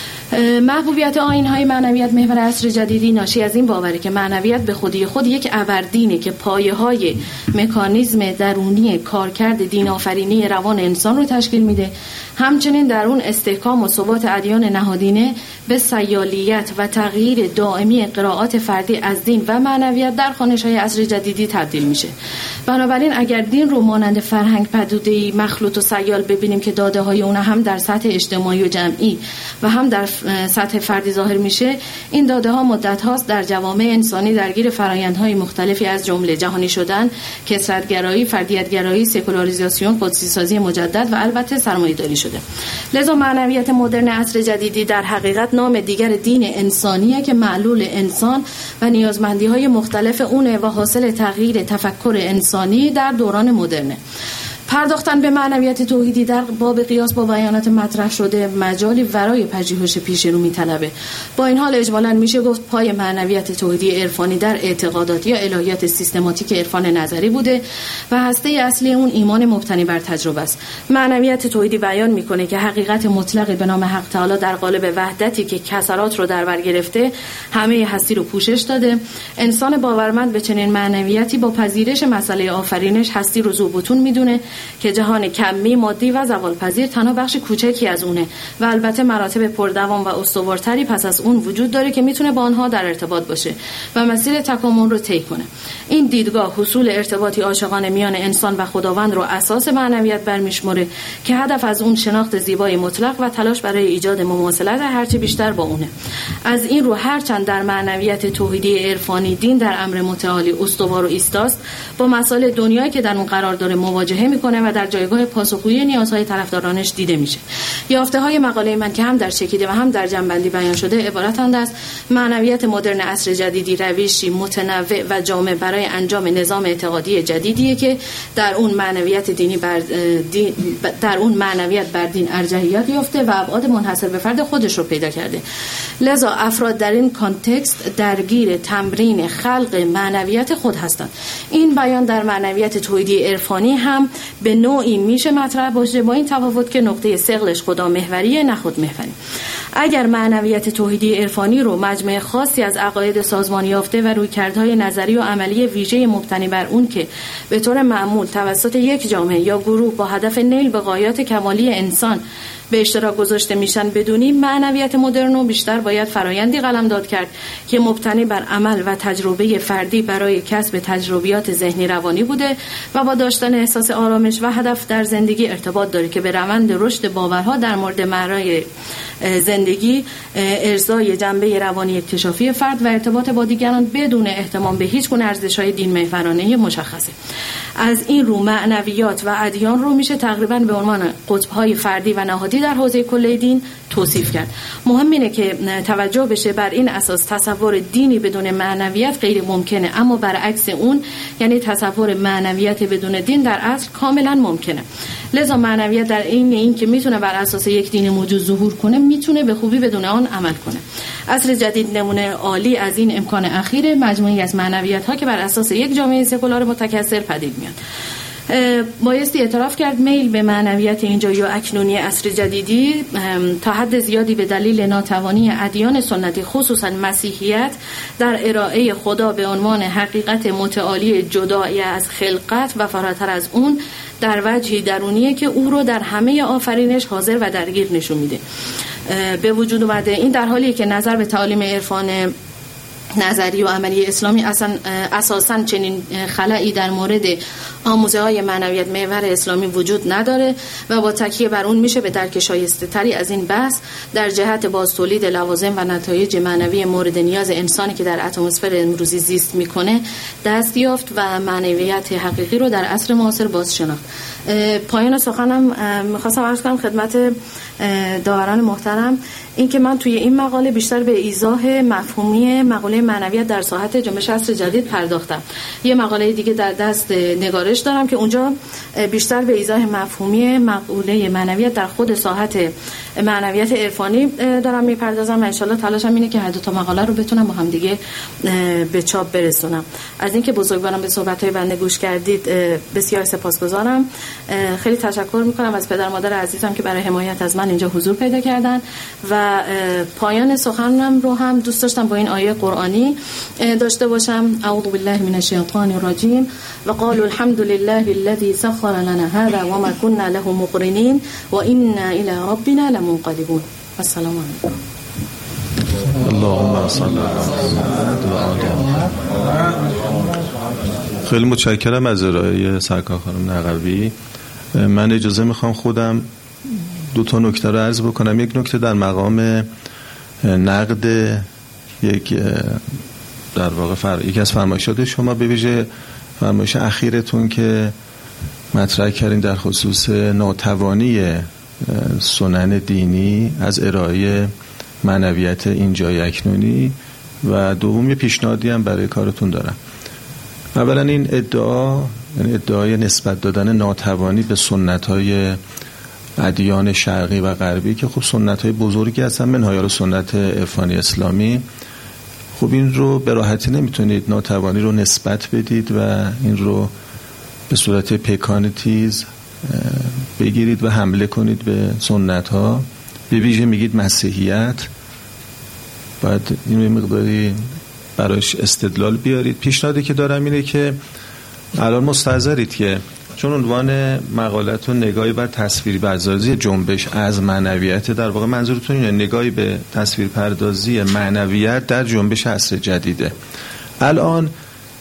محبوبیت آیین‌های معنویت محور عصر جدیدی ناشی از این باوره که معنویت به خودی خود یک ابردینه که پایه‌های مکانیزم درونی کارکرد دین آفرینی روان انسان رو تشکیل میده. همچنین در اون استحکام و ثبات ادیان نهادینه به سیالیت و تغییر دائمی قرائات فردی از دین و معنویت در خوانش‌های عصر جدیدی تبدیل میشه. بنابراین اگر دین رو مانند فرهنگ پدیده‌ای مخلوط و سیال ببینیم که داده‌های اون هم در سطح اجتماعی و جمعی و هم در سطح فردی ظاهر میشه، این داده ها مدت هاست در جوامع انسانی درگیر فرآیندهای مختلفی از جمله جهانی شدن، کثرت‌گرایی، فردیت‌گرایی، سکولاریزاسیون، قدسی سازی مجدد و البته سرمایه‌داری شده. لذا معنویت مدرن عصر جدیدی در حقیقت نام دیگر دین انسانیه که معلول انسان و نیازمندی‌های مختلف اونه و حاصل تغییر تفکر انسانی در دوران مدرنه. پرداختن به معنویت توحیدی در باب قیاس با بیانات مطرح شده مجالی ورای پژوهش پیش رو می‌طلبه. با این حال اجمالاً میشه گفت پای معنویت توحیدی عرفانی در اعتقادات یا الهیات سیستماتیک عرفان نظری بوده و هسته اصلی اون ایمان مبتنی بر تجربه است. معنویت توحیدی بیان میکنه که حقیقت مطلقی به نام حق تعالی در قالب وحدتی که کسرات رو در بر گرفته همه هستی رو پوشش داده. انسان باورمند به چنین معنویتی با پذیرش مسئله آفرینش هستی رو ذوب‌بطون میدونه که جهان کمی، مادی و زوالپذیر تنها بخش کوچکی از اونه و البته مراتب پردوام و استوارتری پس از اون وجود داره که میتونه با آنها در ارتباط باشه و مسیر تکامل رو طی کنه. این دیدگاه حصول ارتباطی عاشقانه میان انسان و خداوند رو اساس معنویت برمیشمره که هدف از اون شناخت زیبای مطلق و تلاش برای ایجاد مماثلت هرچه بیشتر با اونه. از این رو هرچند در معنویت توحیدی عرفانی دین در امر متعالی استوار و ایستاست، با مسائل دنیایی که در اون قرار داره مواجهه میکنه و در جایگاه پاسخگویی نیازهای طرفدارانش دیده میشه. یافته‌های مقاله من که هم در چکیده و هم در جنبندی بیان شده عبارتند از معنویت مدرن عصر جدیدی روشی متنوع و جامع برای انجام نظام اعتقادی جدیدیه که در اون معنویت دینی بر دین در اون معنویت بر دین ارجحیت یافته و ابعاد منحصر به فرد خودش رو پیدا کرده. لذا افراد در این کانتکست درگیر تمرین خلق معنویت خود هستند. این بیان در معنویت توحیدی عرفانی هم به نوعی میشه مطرح باشه، با این تفاوت که نقطه ثقلش خدا محوریه نه خود محوری. اگر معنویت توحیدی عرفانی رو مجمع خاصی از عقاید سازمانی یافته و رویکردهای نظری و عملی ویژه مبتنی بر اون که به طور معمول توسط یک جامعه یا گروه با هدف نیل به غایات کمالی انسان به اشتراک گذاشته میشن بدونیم، معنویت مدرن رو بیشتر باید فرایندی قلمداد کرد که مبتنی بر عمل و تجربه فردی برای کسب تجربیات ذهنی روانی بوده و با داشتن احساس آرامش و هدف در زندگی ارتباط داره که به روند رشد باورها در مورد معنای زندگی، ارضای جنبه روانی اکتشافی فرد و ارتباط با دیگران بدون اهتمام به هیچ گونه ارزش‌های دین محورانه مشخصه. از این رو معنویات و ادیان رو میشه تقریباً به عنوان قطب‌های فردی و نهادی در حوزه کل دین توصیف کرد. مهم اینه که توجه بشه بر این اساس تصور دینی بدون معنویت غیر ممکنه، اما برعکس اون یعنی تصور معنویت بدون دین در اصل کاملا ممکنه. لذا معنویت در این این که میتونه بر اساس یک دین موجود ظهور کنه، میتونه به خوبی بدون آن عمل کنه. عصر جدید نمونه عالی از این امکان اخیر مجموعی از معنویت ها که بر اساس یک جامعه سکولار متکثر پدید میاد. بایستی اعتراف کرد میل به معنویت اینجایی و اکنونی عصر جدیدی تا حد زیادی به دلیل ناتوانی ادیان سنتی خصوصا مسیحیت در ارائه خدا به عنوان حقیقت متعالی جدایی از خلقت و فراتر از اون در وجهی درونیه که او رو در همه آفرینش حاضر و درگیر نشون میده به وجود اومده. این در حالیه که نظر به تعالیم عرفان نظری و عملی اسلامی اصلا اساساً چنین خلایی در مورد آموزه های معنویت محور اسلامی وجود نداره و با تکیه بر اون میشه به درک شایسته تری از این بحث در جهت باز تولید لوازم و نتایج معنوی مورد نیاز انسانی که در اتمسفر امروزی زیست میکنه دست یافت و معنویت حقیقی رو در عصر معاصر باز شناخت. پایان سخنم میخواستم عرض کنم خدمت داوران محترم این که من توی این مقاله بیشتر به ایضاح مفهومی مقاله معنویت در ساحت جنبش عصر جدید پرداختم. یه مقاله دیگه در دست نگارش دارم که اونجا بیشتر به ایضاح مفهومی مقوله معنویت در خود ساحت معنویت عرفانی دارم میپردازم و انشالله تلاشم اینه که هر دو تا مقاله رو بتونم با هم دیگه به چاپ برسونم. از اینکه بزرگوارم به صحبت‌های بنده گوش کردید بسیار سپاسگزارم. خیلی تشکر میکنم از پدر مادر عزیزم که برای حمایت از من اینجا حضور پیدا کردن و پایان سخنم رو هم دوست داشتم با این آیه قرآنی داشته باشم. اعوذ بالله من الشیطان الرجیم و قالوا الحمد لله الذي سخر لنا هذا وما كنا له مقرنين وإنا إلى ربنا لمنقلبون. السلام علیکم. اللهم صل علی محمد و آل محمد. خیلی متشکرم از ارائه سرکار خانم نقوی. من اجازه میخوام خودم دو تا نکته رو عرض بکنم. یک نکته در مقام نقد یک در واقع فر... یک از فرمایشات شما به ویژه فرمایش اخیرتون که مطرح کردین در خصوص ناتوانی سنن دینی از ارائه معنویت اینجای اکنونی و دوم یه پیشنهادی هم برای کارتون دارم. اولا این ادعا یعنی ادعای نسبت دادن ناتوانی به سنت‌های ادیان شرقی و غربی که خب سنت‌های بزرگی هستن منهای سنت عرفانی اسلامی، خب این رو به راحتی نمیتونید ناتوانی رو نسبت بدید و این رو به صورت پیکان تیز بگیرید و حمله کنید به سنت‌ها. به ویژه میگید مسیحیت، باید این مقداری براش استدلال بیارید. پیشنهادی که دارم اینه که الان مستحضرید که چون عنوان مقالتون نگاهی بر تصویر پردازی جنبش از معنویت، در واقع منظورتون اینه نگاهی به تصویر پردازی معنویت در جنبش عصر جدیده. الان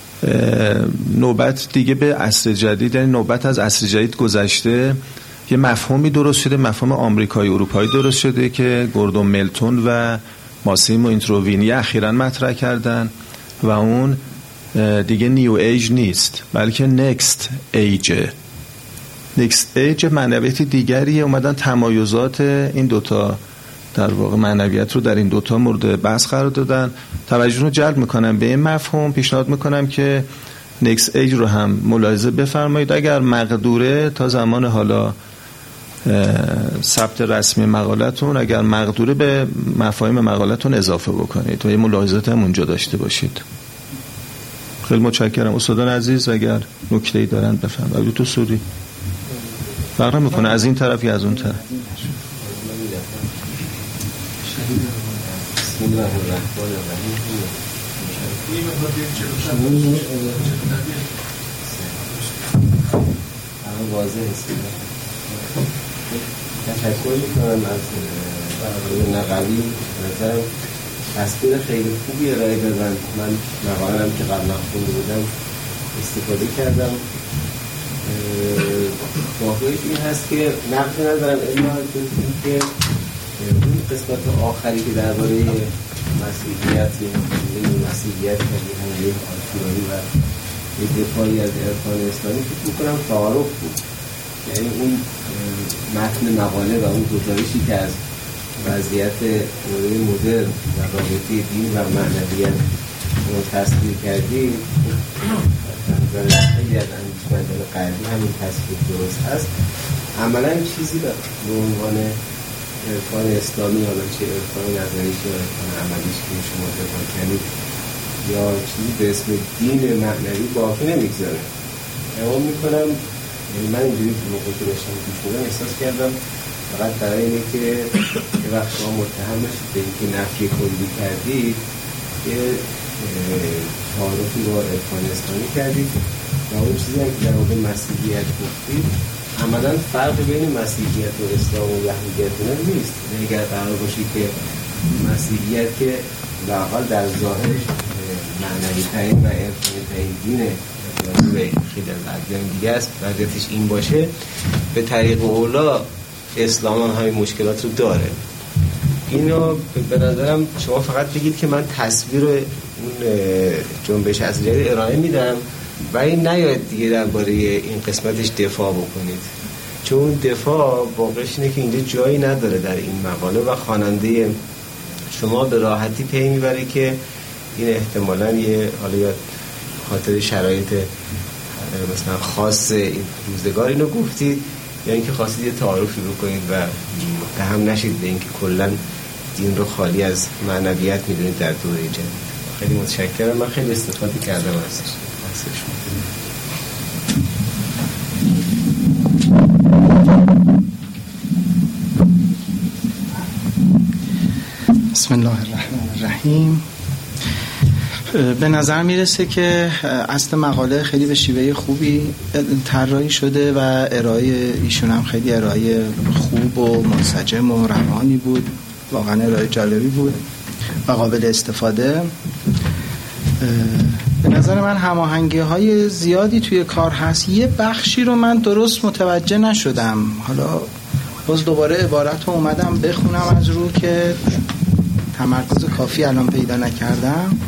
نوبت دیگه به عصر جدید، یعنی نوبت از عصر جدید گذشته. یه مفهومی درست شده، مفهوم آمریکایی اروپایی درست شده که گوردون ملتون و ماسیمو اینترووینی اخیراً مطرح کردن و اون دیگه نیو ایج نیست بلکه نکست ایج. نکست ایج معنویت دیگریه. اومدن تمایزات این دوتا در واقع معنویت رو در این دوتا مورد بحث قرار دادن. توجه رو جلب میکنم به این مفهوم. پیشنهاد میکنم که نکست ایج رو هم ملاحظه بفرمایید. اگر مقدوره تا زمان حالا ثبت رسمی مقالتون، اگر مقدوره به مفاهیم مقالتون اضافه بکنید و یه ملاحظات هم اونجا داشته باشید. خیلی متشکرم. استادان عزیز اگر نکته‌ای دارن بفرمایید. تو سوری فرق میکنه از این طرف یا از اون طرف. بسم الله الرحمن الرحیم. واضح است. تشکر میکنم از آقای نقوی. نظرم تصویر خیلی خوبی ارائه دادن. من مقاله‌ام که قبلا خونده بودم استفاده کردم. واقعیت این هست که نقدی ندارم الا اینکه این قسمت آخری که درباره مسیحیت یعنی مسیحیت یعنی آشنایی و یک دفاعی از عرفان اسلامی فکر میکنم تعارف بود. یعنی اون متن مقاله و اون گزارشی که از وضعیت دوره مدرن و رابطه دین و معنویت رو تصویر کردیم، نظر خیلی از اندیشمندان غربی همین تصویر درست هست. عملا چیزی به عنوان عرفان اسلامی، حالا چه عرفان نظریش یا عرفان عملیش که شما دفاع کنید یا چیزی به اسم دین معنوی باقی نمیگذاره. اما میکنم یعنی من اینجوری موقعی که داشتم گوش میدم احساس کردم فقط برای اینه که یه وقت شما متهم بشید به اینکه نفی کلی کردید یه تعارفی با عرفان اسلامی کردید و اون چیزی هم که در مورد مسیحیت گفتید عملا فرق بین مسیحیت و اسلام و یهودیت نیست. اگر قرار باشی که مسیحیت که لااقل در ظاهرش معنوی ترین و عرفانی ترین دینه به خیلی از ادیان دیگه است وضعیتش این باشه، به طریق اولا اسلام هم همین مشکلات رو داره. اینو به نظرم شما فقط بگید که من تصویر اون جنبش اصلی جدید ارائه میدم و این نیاید دیگه درباره این قسمتش دفاع بکنید، چون دفاع واقعش اینه که اینجا جایی نداره در این مقاله و خواننده شما به راحتی پی میبره که این احتمالاً یه حالا یا خاطر شرایط مثلا خاص این روزگار اینو گفتید یا اینکه خواستید یه تعارفی بکنید و متهم نشید به اینکه کلاً دین رو خالی از معنویت میدونید در دوره جدید. خیلی متشکرم، من خیلی استفاده کردم ازش. بسم الله الرحمن الرحیم. به نظر میرسه که اصل مقاله خیلی به شیوه خوبی طراحی شده و ارائه ایشون هم خیلی ارائه خوب و منسجم و روانی بود، واقعا ارائه جالبی بود و قابل استفاده. به نظر من هماهنگی های زیادی توی کار هست. یه بخشی رو من درست متوجه نشدم، حالا باز دوباره عبارت رو اومدم بخونم از رو که تمرکز کافی الان پیدا نکردم.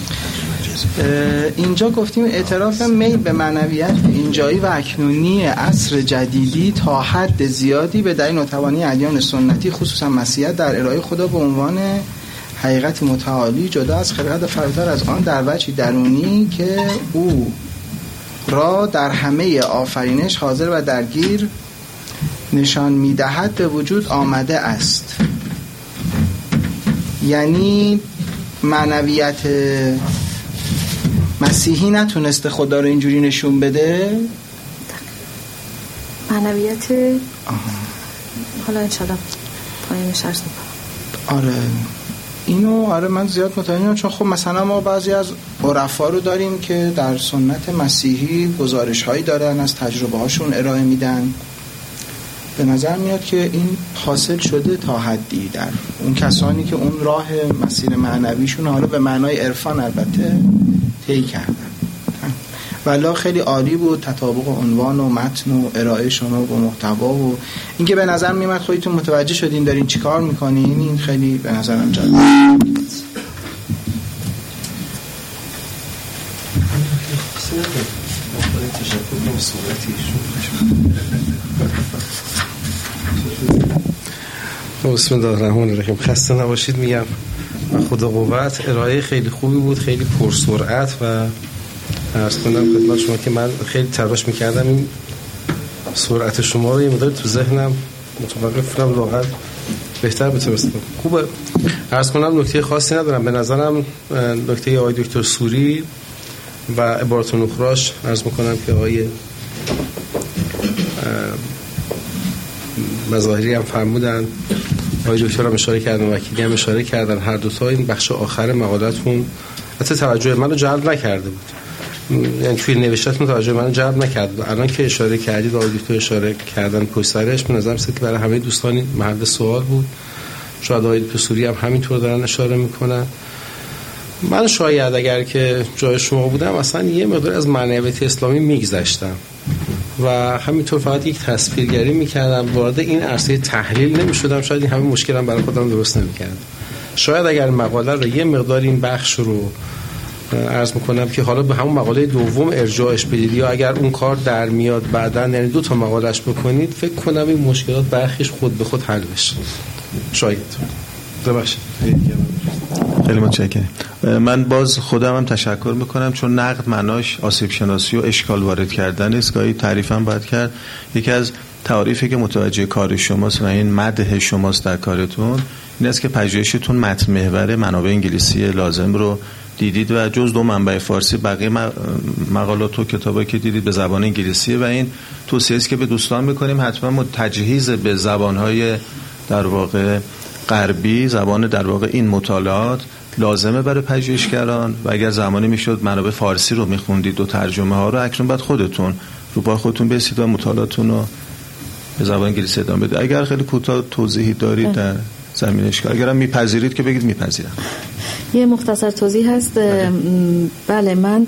اینجا گفتیم اعتراف میل به معنویت اینجایی و اکنونی عصر جدیدی تا حد زیادی به دلیل ناتوانی ادیان سنتی خصوصا مسیحیت در ارائه خدا به عنوان حقیقت متعالی جدا از خلقت فراتر از آن در وجهی درونی که او را در همه آفرینش حاضر و درگیر نشان میدهد به وجود آمده است. یعنی معنویت مسیحی نتونسته خدا رو اینجوری نشون بده. معنویت آها. حالا انشاءالله پایینش عرض میکنم. آره اینو آره من زیاد متوجه نمیشم، چون خب مثلا ما بعضی از عرفا رو داریم که در سنت مسیحی گزارش هایی دارن از تجربه هاشون ارائه میدن. به نظر میاد که این حاصل شده تا حدی در اون کسانی که اون راه مسیر معنویشون حالا به معنای عرفان البته طی کردن. والا خیلی عالی بود تطابق عنوان و متن و ارائه شما با محتوا و اینکه به نظر میاد خودتون متوجه شدین دارین چیکار میکنین. این خیلی به نظرم جالب بود. بسم الله الرحمن الرحیم. خسته نباشید میگم. خدا قوت. ارائه خیلی خوبی بود، خیلی پرسرعت و عرض کنم خدمت شما که من خیلی تلاش میکردم این سرعت شما رو یه مقدار تو ذهنم متوقف کنم واقعا بهتر بتونستم. خوبه. عرض کنم نکته خاصی ندارم. به نظرم نکته آقای دکتر سوری و عبارت نخراش عرض میکنم که آقای مظاهری هم فرمودن، آقای دکتر هم اشاره کردن، وکیلی هم اشاره کردن، هر دوتا این بخش آخر مقالتون حتی توجه منو جلب نکرده بود، یعنی توی نوشتتون توجه منو جلب نکرد. الان که اشاره کردید آقای دکتر اشاره کردن پشت سرش، به نظرم که برای همه دوستان محل سوال بود. شاید آقای دکتر سوری هم همینطور دارن اشاره میکنن. من شاید اگر که جای شما بودم اصلا یه مقدار از معنویت اسلامی میگذشتم و همینطور فقط یک تصویرگری میکردم، وارد این عرصه تحلیل نمیشدم. شاید این همه مشکلم برای خودم درست نمیکردم. شاید اگر مقاله رو یه مقدار این بخش رو عرض میکنم که حالا به همون مقاله دوم ارجاعش بدید یا اگر اون کار در میاد بعداً یعنی دو تا مقالهش بکنید، فکر کنم این مشکلات برخیش خود به خود حل بشه. شاید ببخشید. خیلی متشکرم. من باز خودم هم تشکر میکنم، چون نقد معناش آسیب شناسی و اشکال وارد کردن است. گاهی تعریفم باید کرد. یکی از تعریفی که متوجه کار شماست و این مدح شماست در کارتون این است که پژوهشتون متن محور منابع انگلیسی لازم رو دیدید و جز دو منبع فارسی بقیه مقالات و کتابایی که دیدید به زبان انگلیسیه و این توصیه است که به دوستان میکنیم حتما تجهیز به زبانهای در واقع غربی، زبان در واقع این مطالعات لازمه برای پژوهشگران و اگر زمانی میشد منابع فارسی رو میخوندید و ترجمه ها رو، اکنون بعد خودتون رو پای خودتون بسید و مطالعاتتون رو به زبان انگلیسی ادامه بدید. اگر خیلی کوتاه توضیحی دارید در زمینش، اگرم میپذیرید که بگید میپذیرم. یه مختصر توضیح هست. بله, بله من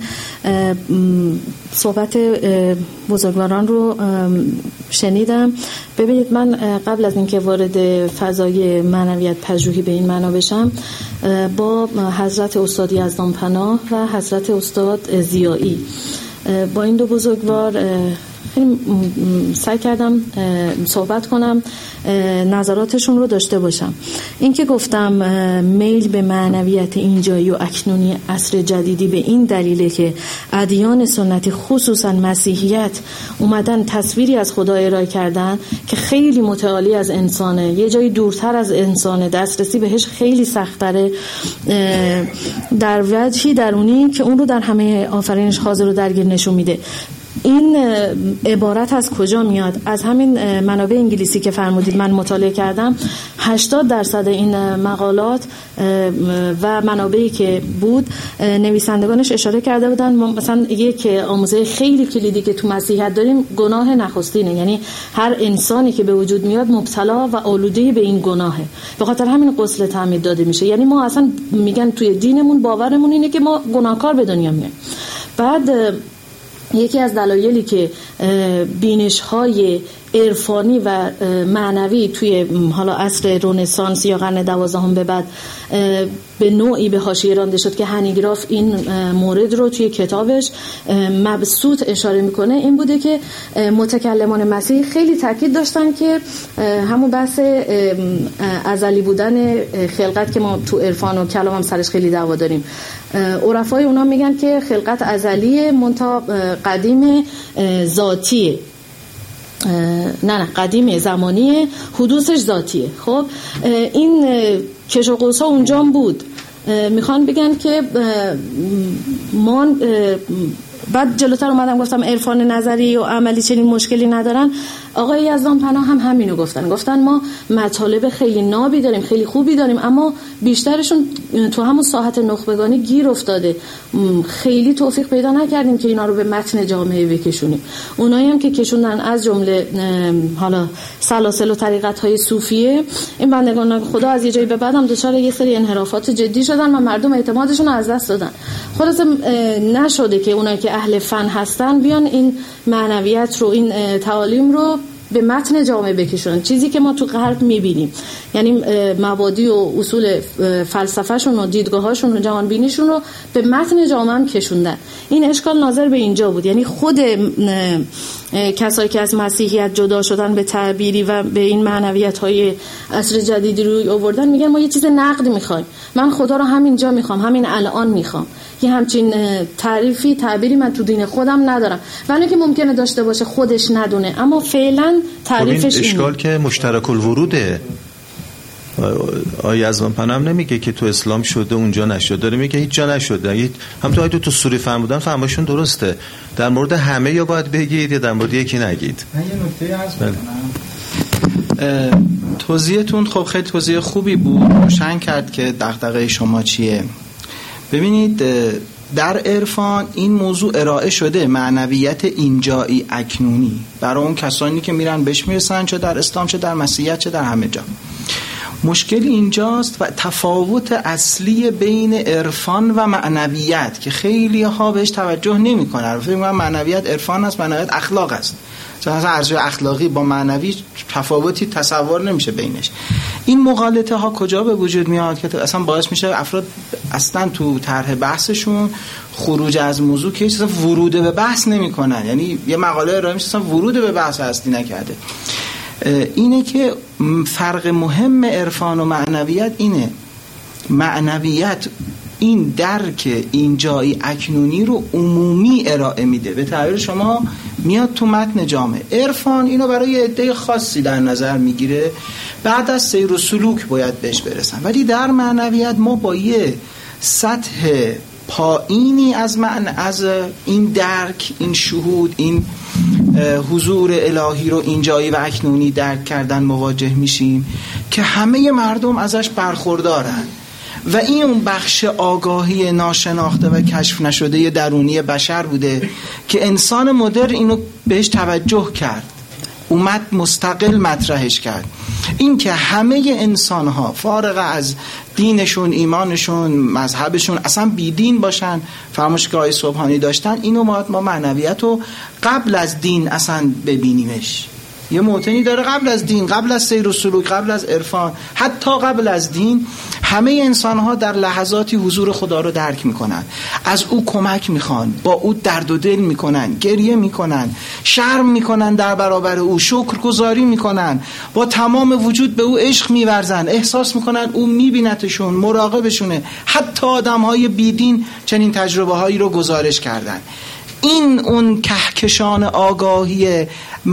صحبت بزرگواران رو شنیدم. ببینید من قبل از اینکه وارد فضای معنویت پژوهی به این معنا بشم، با حضرت استاد یزدانپناه و حضرت استاد ضیایی، با این دو بزرگوار خیلی سعی کردم صحبت کنم، نظراتشون رو داشته باشم. این که گفتم میل به معنویت اینجایی و اکنونی عصر جدیدی به این دلیله که ادیان سنتی خصوصا مسیحیت اومدن تصویری از خدا ارائه کردن که خیلی متعالی از انسانه، یه جایی دورتر از انسانه، دسترسی بهش خیلی سخت‌تره، در وجهی درونی که اون رو در همه آفرینش حاضر و درگیر نشون میده. این عبارت از کجا میاد؟ از همین منابع انگلیسی که فرمودید من مطالعه کردم. هشتاد درصد این مقالات و منابعی که بود نویسندگانش اشاره کرده بودن مثلا یک آموزه خیلی کلیدی که تو مسیحیت داریم گناه نخستینه، یعنی هر انسانی که به وجود میاد مبتلا و آلوده به این گناهه، به خاطر همین غسل تعمید داده میشه. یعنی ما اصلا میگن توی دینمون باورمون اینه که ما گناهکار به دنیا میایم. بعد یکی از دلایلی که بینش‌های عرفانی و معنوی توی حالا عصر رنسانس یا قرن دوازدهم به بعد به نوعی به حاشیه رانده شد که هنیگراف این مورد رو توی کتابش مبسوط اشاره میکنه، این بوده که متکلمان مسیحی خیلی تاکید داشتن که همون بحث ازلی بودن خلقت که ما تو عرفان و کلام هم سرش خیلی دعوا داریم، عرفای اونا میگن که خلقت ازلیه منتها قدیم ذاتیه، نه نه قدیم زمانیه، حدوثش ذاتیه. خب این کش و قوسا اونجا بود، میخوان بگن که ما بعد جلوتر اومدم گفتم عرفان نظری و عملی چنین مشکلی ندارن. آقای یزدانپناه هم همینو گفتن، گفتن ما مطالب خیلی نابی داریم، خیلی خوبی داریم، اما بیشترشون تو همون ساحت نخبگانی گیر افتاده، خیلی توفیق پیدا نکردیم که اینا رو به متن جامعه بکشونیم. اونایی هم که کشوندن از جمله حالا سلاسل و طریقت‌های صوفیه، این بندگان خدا از یه جایی به بعد هم دچار یه سری انحرافات جدی شدن و مردم اعتمادشون رو از دست دادن. خلاص نشده که اونایی که اهل فن هستن بیان این معنویت رو، این تعالیم رو به متن جامعه بکشونن، چیزی که ما تو غرب میبینیم، یعنی مبادی و اصول فلسفهشون و دیدگاهاشون و جهانبینیشون رو به متن جامعه هم کشوندن. این اشکال ناظر به اینجا بود، یعنی خود کسایی که از مسیحیت جدا شدن به تعبیری و به این معنویت های عصر جدیدی روی آوردن میگن ما یه چیز نقد میخوایم، من خدا رو همینجا میخوام، همین الان میخوام. یه همچین تعریفی تعبیری من تو دین خودم ندارم، ولی که ممکنه داشته باشه خودش ندونه، اما فعلا تعریفش این اشکال که مشترک الوروده. آیه یزدانپناه هم نمیگه که تو اسلام شده اونجا نشده، داره میگه هیچ جا نشده. هم تو آیه تو سوره فرمودن فهمشون درسته، در مورد همه یا باید بگید یا در مورد یکی نگید. من یه نکته عرض بکنم. توضیحتون خب خیلی توضیح خوبی بود، روشن کرد که دغدغه شما چیه. ببینید در عرفان این موضوع ارائه شده، معنویت اینجایی اکنونی، برای اون کسانی که میرن بهش میرسن، چه در اسلام چه در مسیحیت چه در همه جا. مشکل اینجاست و تفاوت اصلی بین عرفان و معنویت که خیلی ها بهش توجه نمی کنن. فکر می‌کنن معنویت عرفان است، معنویت اخلاق است. مثلا ارزش اخلاقی با معنوی تفاوتی تصور نمیشه بینش. این مغالطه ها کجا به وجود میاد که اصلا باعث میشه افراد اصلا تو طرح بحثشون خروج از موضوع که اصلا ورود به بحث نمیکنن، یعنی یه مقاله ارائه میشه اصلا ورود به بحث اصلی نکرده. اینه که فرق مهم عرفان و معنویت اینه، معنویت این درک اینجایی اکنونی رو عمومی ارائه میده، به تعبیر شما میاد تو متن جامعه. عرفان اینو برای عده خاصی در نظر میگیره، بعد از سیر و سلوک باید بهش برسن. ولی در معنویت ما با یه سطح پایینی از من از این درک، این شهود، این حضور الهی رو این جایی و اکنونی درک کردن مواجه میشیم که همه مردم ازش برخوردارن و این اون بخش آگاهی ناشناخته و کشف نشده درونی بشر بوده که انسان مدرن اینو بهش توجه کرد، اومد مستقل مطرحش کرد. این که همه انسان ها فارغ از دینشون، ایمانشون، مذهبشون، اصلا بی دین باشن، فرمایش که آقای سبحانی داشتن، اینو باید ما معنویت رو قبل از دین اصلا ببینیمش. یه موطنی داره قبل از دین، قبل از سیر و سلوک، قبل از عرفان، حتی قبل از دین همه انسان ها در لحظاتی حضور خدا رو درک میکنن، از او کمک میخوان، با او درد و دل میکنن، گریه میکنن، شرم میکنن در برابر او، شکرگزاری میکنن، با تمام وجود به او عشق میورزن، احساس میکنن او میبینتشون، مراقبشونه. حتی آدم های بیدین چنین تجربه هایی رو گزارش کردن. این اون کهکشان آگاهی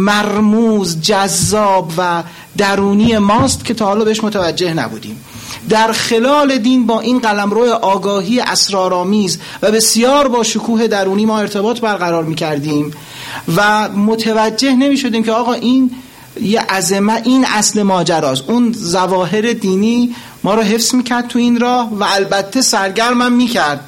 مرموز، جذاب و درونی ماست که تا حالا بهش متوجه نبودیم. در خلال دین با این قلمرو آگاهی اسرارآمیز و بسیار با شکوه درونی ما ارتباط برقرار می‌کردیم و متوجه نمی‌شدیم که آقا این یه عظمت، این اصل ماجراست. اون ظواهر دینی ما رو حفظ می‌کرد تو این راه و البته سرگرمم می‌کرد.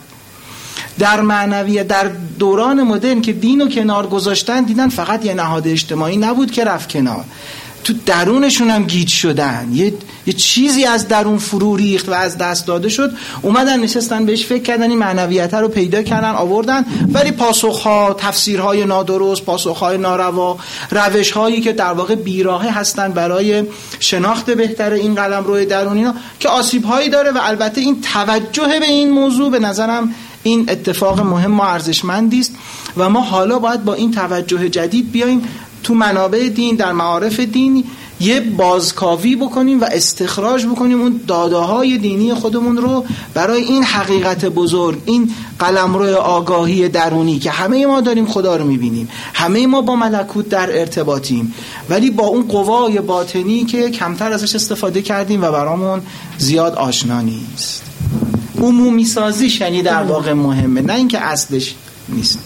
در معنویت در دوران مدرن که دین رو کنار گذاشتن، دیدن فقط یه نهاد اجتماعی نبود که رفت کنار، تو درونشون هم گیج شدن، یه, یه چیزی از درون فرو ریخت و از دست داده شد. اومدن نشستن بهش فکر کردن، این معنویت رو پیدا کردن، آوردن، ولی پاسخها، تفسیرهای نادرست، پاسخهای ناروا، روشهایی که در واقع بیراهه هستن برای شناخت بهتر این قلمرو درونی ها که آسیبهایی داره. و البته این توجه به این موضوع به نظرم این اتفاق مهم و ارزشمندی است و ما حالا باید با این توجه جدید بیایم تو منابع دین، در معارف دین یه بازکاوی بکنیم و استخراج بکنیم اون داده‌های دینی خودمون رو برای این حقیقت بزرگ، این قلمرو آگاهی درونی که همه ما داریم خدا رو می‌بینیم، همه ما با ملکوت در ارتباطیم، ولی با اون قوای باطنی که کمتر ازش استفاده کردیم و برامون زیاد آشنا نیست. عمومی سازیش یعنی در واقع مهمه، نه اینکه اصلش نیست.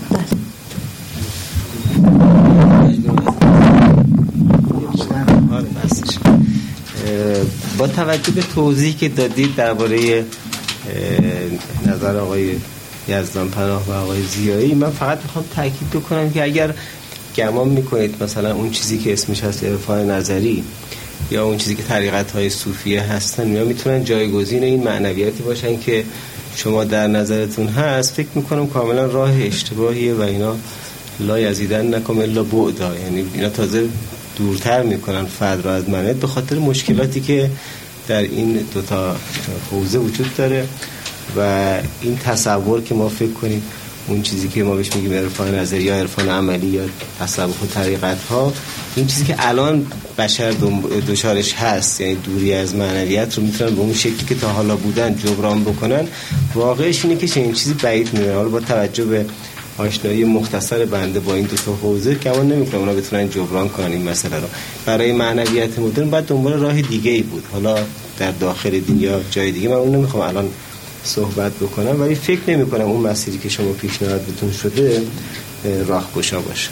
با توجه به توضیحی که دادید درباره نظر آقای یزدان پناه و آقای ضیایی، من فقط میخوام تاکید بکنم که اگر گمان میکنید مثلا اون چیزی که اسمش هست عرفان نظری یا اون چیزی که طریقت‌های صوفیه هستن، یا میتونن جایگزین این معنویاتی باشن که شما در نظرتون هست، فکر میکنم کاملا راه اشتباهیه و اینا لا یزیدن نکم الا بعدا، یعنی اینا تازه دورتر میکنن فرد را از معنویت به خاطر مشکلاتی که در این دوتا حوزه وجود داره و این تصور که ما فکر کنیم اون چیزی که ما بهش میگیم عرفان نظری یا عرفان عملی یا تصوف و طریقت ها، این چیزی که الان بشر دچارش هست، یعنی دوری از معنویت رو میتونن به اون شکلی که تا حالا بودن جبران بکنن، واقعش اینه که این چیزی بعید میدونن. حالا با توجه به آشنایی مختصر بنده با این دو تا حوزه گمان نمی‌کنم اونا بتونن جبران کنن این مسئله رو. برای معنویت مدرن بعد دنبال راه دیگه‌ای بود، حالا در داخل دین یا جای دیگه، من اون نمیخوام الان صحبت بکنم، ولی فکر نمی‌کنم اون مسیری که شما پیشنهاد بهتون شده راهگشا باشه.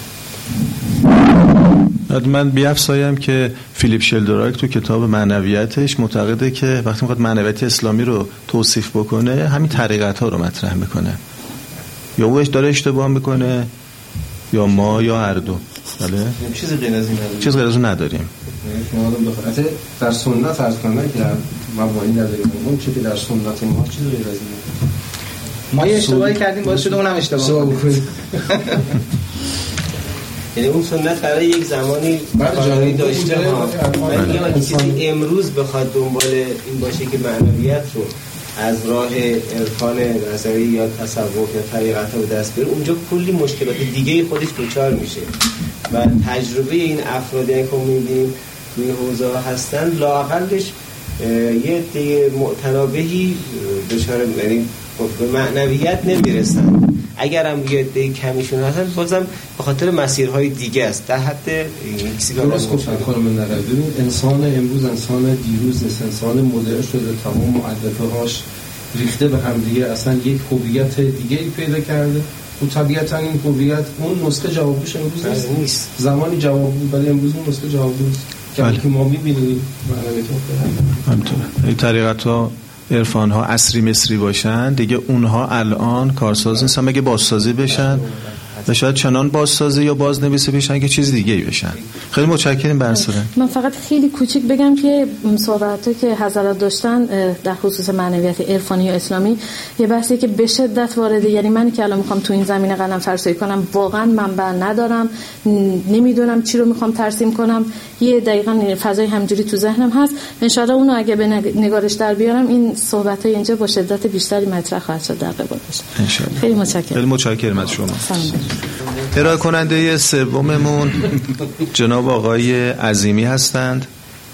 من بیافزایم که فیلیپ شلدراک تو کتاب معنویتش معتقده که وقتی میخواد معنویت اسلامی رو توصیف بکنه همین طریقت‌ها رو مطرح میکنه، یا اوش داره اشتباه میکنه یا ما یا هر دو. بله چیز غیر از این نداریم، چیز غیر از اون نداریم. شما بخاطر در سنت فرض کنید که ما با این نداریم، اون چیزی که در سنت ما چیز غیر از این ما یه اشتباهی کردیم باعث شده اونم اشتباه کنیم. یعنی اون سنت برای یک زمانی جایی داشته ها، ولی اگه کسی امروز بخواد دنبال این باشه که معنویت رو از راه عرفان نظری یا تصوف یا طریقت رو دست بیاره، اونجا کلی مشکلات دیگه خودش دچار میشه و تجربه این افرادی که می‌بینیم توی حوزه هستن لااقلش یه دیگه معتنابهی دچار، یعنی به معنویت نمیرسن. اگر هم یه دی کمیشون هستن بازم به خاطر مسیرهای دیگه است، در حد این چیزی که درست گفتن خانم نرد. ببین انسان امروز انسان دیروز نیست، انسان مدرن شده، تمام مؤلفه هاش ریخته به هم دیگه اصلا یک هویت دیگه ای پیدا کرده و طبیعتا این هویت اون نسخه جوابگوش امروز نیست. نیست زمانی جواب بود ولی امروز اون نسخه جوابگوست که ما می‌بینیم معنویت همینطوره. این طریقت ها عرفان ها عصری مصری باشن دیگه اونها الان کارساز نیستن، مگه بازسازی بشن و شاید چنان بازسازی یا بازنویسی بشن که چیز دیگه ای بشن. خیلی متشکرم برسونه. من فقط خیلی کوچیک بگم که صحبت‌ها که حضرات داشتن در خصوص معنویت عرفانی و اسلامی یه بحثی که به شدت وارده، یعنی من که الان میخوام تو این زمینه قدم فرسایی کنم واقعا منبع ندارم، نمیدونم چی رو میخوام ترسیم کنم، یه دقیقاً فضای همجوری تو ذهنم هست. ان شاءالله اونو اگه به نگارش در بیارم این صحبت‌ها اینجا با شدت بیشتری مطرح خواهد شد در قبالش. ان شاءالله. خیلی متشکرم. خیلی متشکرم از شما. ارائه کننده سوممون جناب آقای عظیمی هستند.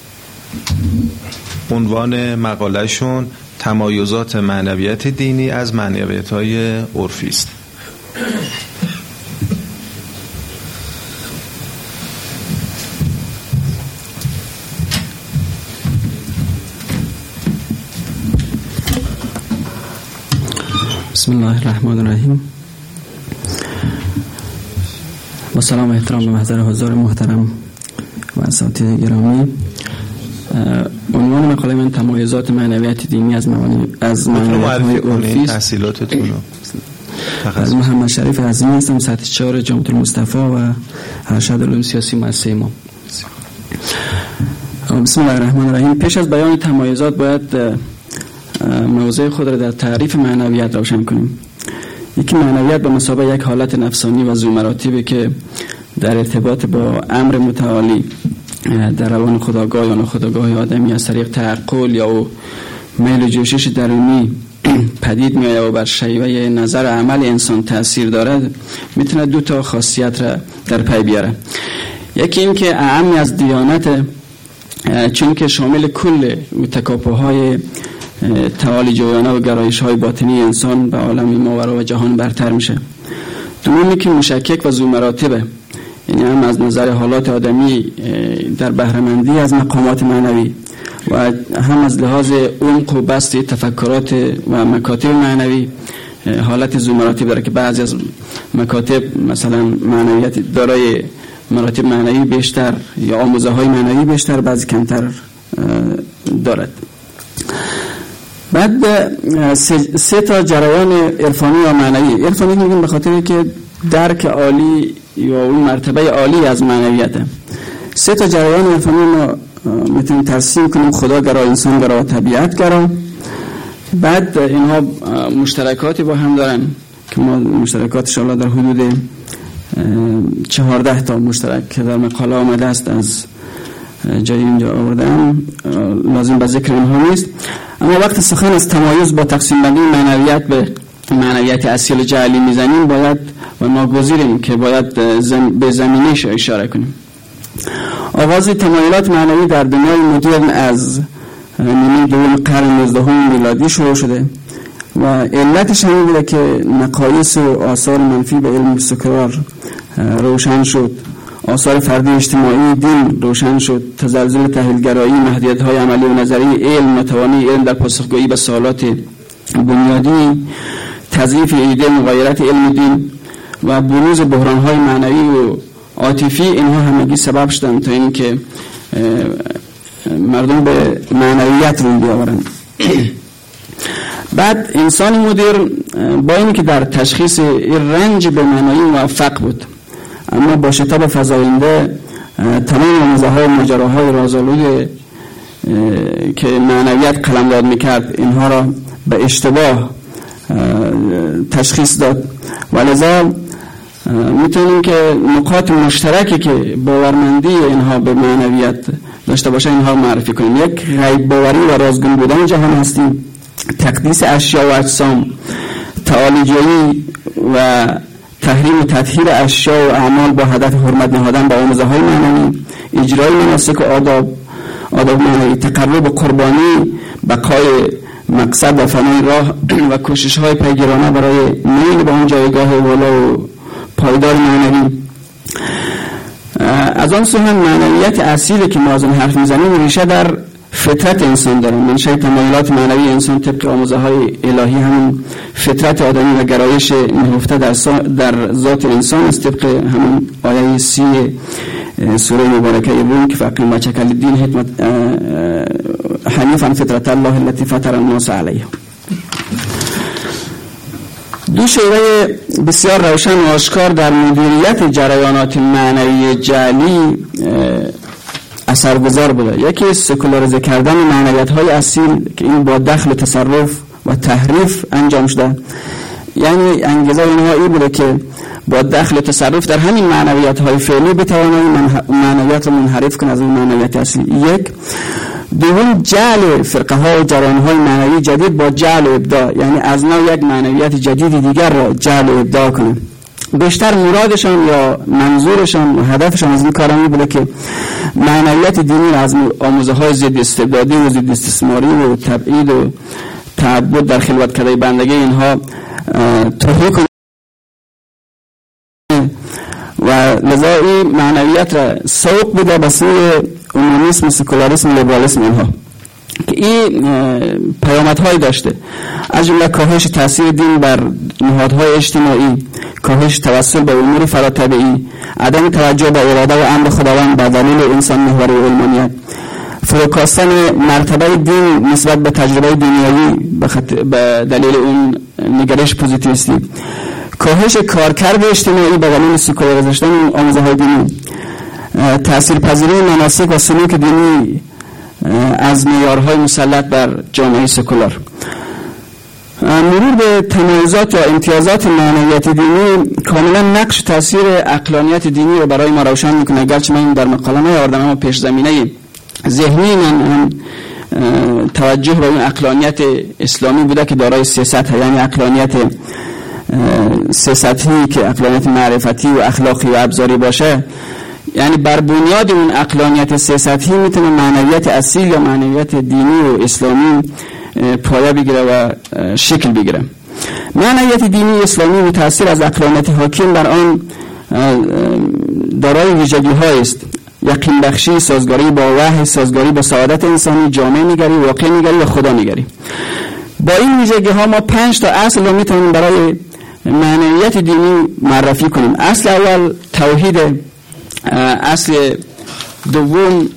عنوان مقالهشون تمایزات معنویت دینی از معنویت‌های عرفی است. بسم الله الرحمن الرحیم. با سلام و احترام به محضر حضور محترم و اساتید گرامی، عنوان مقاله من تمایزات معنویت دینی از معنوی از معنویت عرفی تحصیلاتتون رو. از محمد شریف عظیمی هستم، سطح چهار جامعه المصطفی و ارشد علوم سیاسی مؤسسه امام. بسم الله الرحمن الرحیم. پیش از بیان تمایزات باید موضوع خود را در تعریف معنویت روشن کنیم. یکی معنویت به مثابه یک حالت نفسانی و ذو مراتبی که در ارتباط با امر متعالی در روان خودآگاه یا ناخودآگاه آدمی از طریق تعقل یا میل و جوشش درونی پدید میآید و بر شیوه نظر و عمل انسان تأثیر دارد، میتونه دو تا خاصیت را در پی بیاره. یکی این که اعم از دیانت، چون که شامل کل تکاپوهای تعالی جویانه و گرایش های باطنی انسان به عالم ماورا و جهان برتر میشه. دومی که مشکک و ذو مراتبه، یعنی هم از نظر حالات آدمی در بهره‌مندی از مقامات معنوی و هم از لحاظ عمق و بسط تفکرات و مکاتب معنوی حالت ذو مراتب داره که بعضی از مکاتب مثلا معنویت دارای مراتب معنوی بیشتر یا آموزه های معنوی بیشتر، بعضی کمتر دارد. بعد سه, سه تا جریان عرفانی و معنوی. عرفانی میگیم به خاطر که درک عالی یا اون مرتبه عالی از معنویته. سه تا جریان عرفانی ما میتونیم ترسیم کنیم: خداگرا، انسانگرا و طبیعتگرا. بعد اینها مشترکاتی با هم دارن که ما مشترکاتش الله در حدود چهارده تا مشترک که در مقاله آمده است از جایی اینجا آوردم، لازم به ذکر اینها نیست. اما وقت سخن از تمایز با تقسیم بندی معنویت به معنویت اصیل جعلی میزنیم باید و ناگزیریم که باید زم به زمینه‌اش اشاره کنیم. آغاز تمایلات معنوی در دنیای مدرن از نیمه دوم قرن نوزدهم میلادی شروع شده و علتش همین بوده که نقایص و آثار منفی به علم سکرار روشن شد، آثار فردی اجتماعی دین روشن شد، تزلزل تحلیلگرایی، محدودیت‌های عملی و نظری علم، نتوانی علم در پاسخگویی به سوالات بنیادی، تضعیف ایده مغایرت علم دین و بروز بحران‌های معنوی و عاطفی. اینها همگی سبب شدند تا اینکه مردم به معنویت روی بیاورند. بعد انسان مدرن با اینکه در تشخیص این رنج به معنایی موفق بود، اما با شتاب فزاینده تمام آموزه‌های و ماجراهای رازآلود که معنویت قلمداد میکرد اینها را به اشتباه تشخیص داد و لذا میتونیم که نقاط مشترکی که باورمندی اینها به معنویت داشته باشه اینها معرفی کنیم. یک غیب باوری و رازگون بودن جهان هستی، تقدیس اشیا و اجسام، تعالی‌جویی و تحریم و تطهیر اشیا و اعمال با هدف حرمت نهادن به آموزه‌های معنوی، اجرای مناسک و آداب آداب معنوی، تقرب قربانی، بقای مقصد و فنای راه و کوشش‌های پیگیرانه برای میل به آن جایگاه والا و پایدار معنوی. از آن سو هم معنویت اصیلی که ما از آن حرف میزنیم ریشه در فطرت انسان دارن. منشأ تمایلات معنوی انسان طبق آموزه های الهی همون فطرت آدمی و گرایش نهفته در, در ذات انسان است، طبق همون آیه سی سوره مبارکه روم که فقیم و چکل دین حکمت حنیفا فطرت الله التي فطر الناس علیها. دو شیوه بسیار روشن و آشکار در مدیریت جریانات معنوی جعلی اثرگذار بوده. یکی سکولاریزه کردن معنویت های اصیل که این با دخل تصرف و تحریف انجام شده. یعنی انگیزه اینها این بوده که با دخل تصرف در همین معنویت های فعلی بتوانند معنویت رو منحرف کنند از اون معنویت اصلی. یک دوم جعل فرقه ها و جریان های معنوی جدید با جعل و ابداع، یعنی از نوع یک معنویت جدید دیگر را جعل و ابداع کنند. بیشتر مرادشان یا منظورشان و هدفشان از این کار می بوده که معنویت دینی از آموزه های ضد استبدادی و ضد استثماری و تبعید و تعبد در خلوت کده بندگی اینها توهی کنند و لذا این معنویت را سوق بده به سوی اومانیسم، سکولاریسم، لیبرالیسم اینها که این پیامدهایی داشته، از جمله کاهش تاثیر دین بر نهادهای اجتماعی، کاهش توسل به امور فراتبعی، عدم توجه به اراده و امر خداوند به دلیل انسان محوری و علمانیت، فروکاستن مرتبه دین نسبت به تجربه دنیایی به دلیل اون نگرش پوزیتیویستی، کاهش کارکرد اجتماعی به دلیل سکولاریزیشن آموزه های دینی، تاثیرپذیری مناسک و سلوک دینی از معیارهای مسلط بر جامعه سکولار. مرور به تمایزات یا امتیازات معنویت دینی کاملا نقش تاثیر عقلانیت دینی رو برای ما روشن میکنه. اگرچه من در مقاله نیاوردم اما پیش زمینه ذهنی من توجه به اون عقلانیت اسلامی بوده که دارای سه سطح، یعنی عقلانیت سه سطحی که عقلانیت معرفتی و اخلاقی و ابزاری باشه، یعنی بر بنیاد اون عقلانیت سه سطحی میتونه معنویت اصیل یا معنویت دینی و اسلامی پایه بگیره و شکل بگیره. معنویت دینی اسلامی و تأثیر از عقلانیت حاکم بر آن دارای ویژگی های است: یقین بخشی، سازگاری با وحی، سازگاری با سعادت انسانی، جامعه نگری، واقع نگری و خدا نگری. با این ویژگی ها ما پنج تا اصل رو میتونیم برای معنویت دینی معرفی کنیم. اصل اول توحید، اصل دوم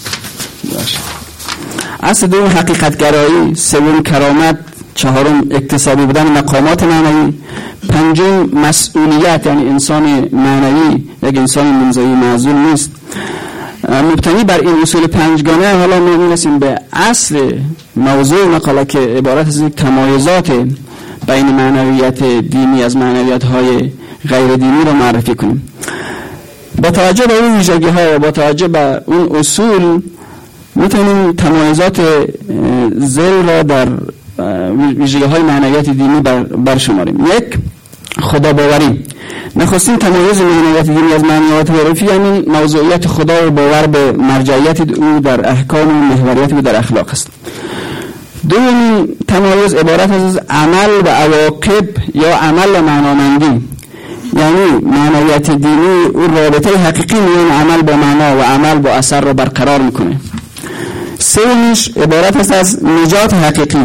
اصل دوم حقیقت گرایی، سوم کرامت، چهارم اکتسابی بودن مقامات معنوی، پنجم مسئولیت، یعنی انسان معنوی یک انسان منزوی معزول نیست. مبتنی بر این اصول پنجگانه حالا ما میرسیم به اصل موضوع مقاله که عبارت از یک تمایزات بین معنویت دینی از معنویت های غیر دینی رو معرفی کنیم. با توجه به اون ویژگی ها و با توجه به اون اصول میتونیم تمایزات ذیل را در ویژگی های معنویت دینی بر برشماریم. یک، خدا باوری. نخستین تمایز معنویت دینی از معنویت عرفی یعنی موضوعیت خدا و باور به مرجعیت او در احکام و محوریت او در اخلاق است. دومین تمایز عبارت از عمل و عواقب یا عمل و معنامندی، یعنی معنویت دینی او رابطه حقیقی میان عمل با معنا و عمل با اثر را برقرار میکنه. سومیش عبارت است از نجات حقیقی،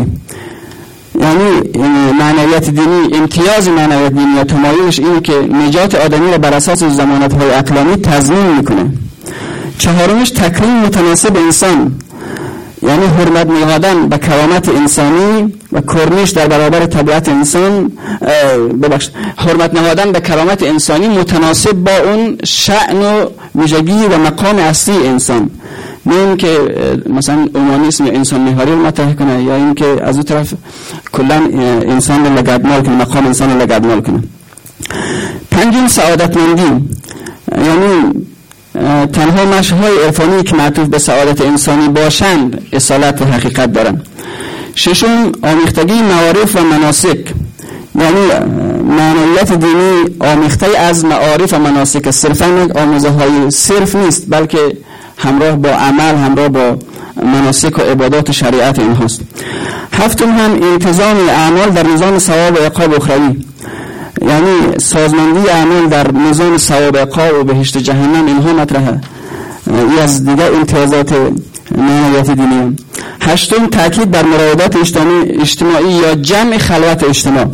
یعنی معنویت دینی، امتیاز معنویت دینی یا تمایزش اینه که نجات آدمی را بر اساس ضمانت‌های عقلانی تضمین میکنه. چهارمش تکریم متناسب انسان، یعنی حرمت نهادن به کرامت انسانی و کرنش در برابر طبیعت انسان، ببخشید حرمت نهادن به کرامت انسانی متناسب با اون شأن و ویژگی و مقام اصلی انسان، نه این که مثلا اومانیسم یا انسان محوری رو مطرح کنه یا این که از اون طرف کلا انسان رو لگدمال کنه، مقام انسان رو لگدمال کنه. پنجم سعادتمندی، یعنی تنها مشههای عرفانی که معطوف به سعادت انسانی باشند اصالت و حقیقت دارند. ششم آمیختگی معارف و مناسک، یعنی معنویت دینی آمیخته از معارف و مناسک، صرفاً آموزه های صرف نیست بلکه همراه با عمل، همراه با مناسک و عبادات شریعت اینهاست. هفتم هم انتظام اعمال در نظام ثواب و عقاب اخروی، یعنی سازماندی اعمال در نظام ثواب عقاب و بهشت جهنم اینها مطرحه. این از دیگه امتیازات معنویت دینی. هشتم تاکید بر مراودات اجتماعی یا جمع خلوت اجتماع.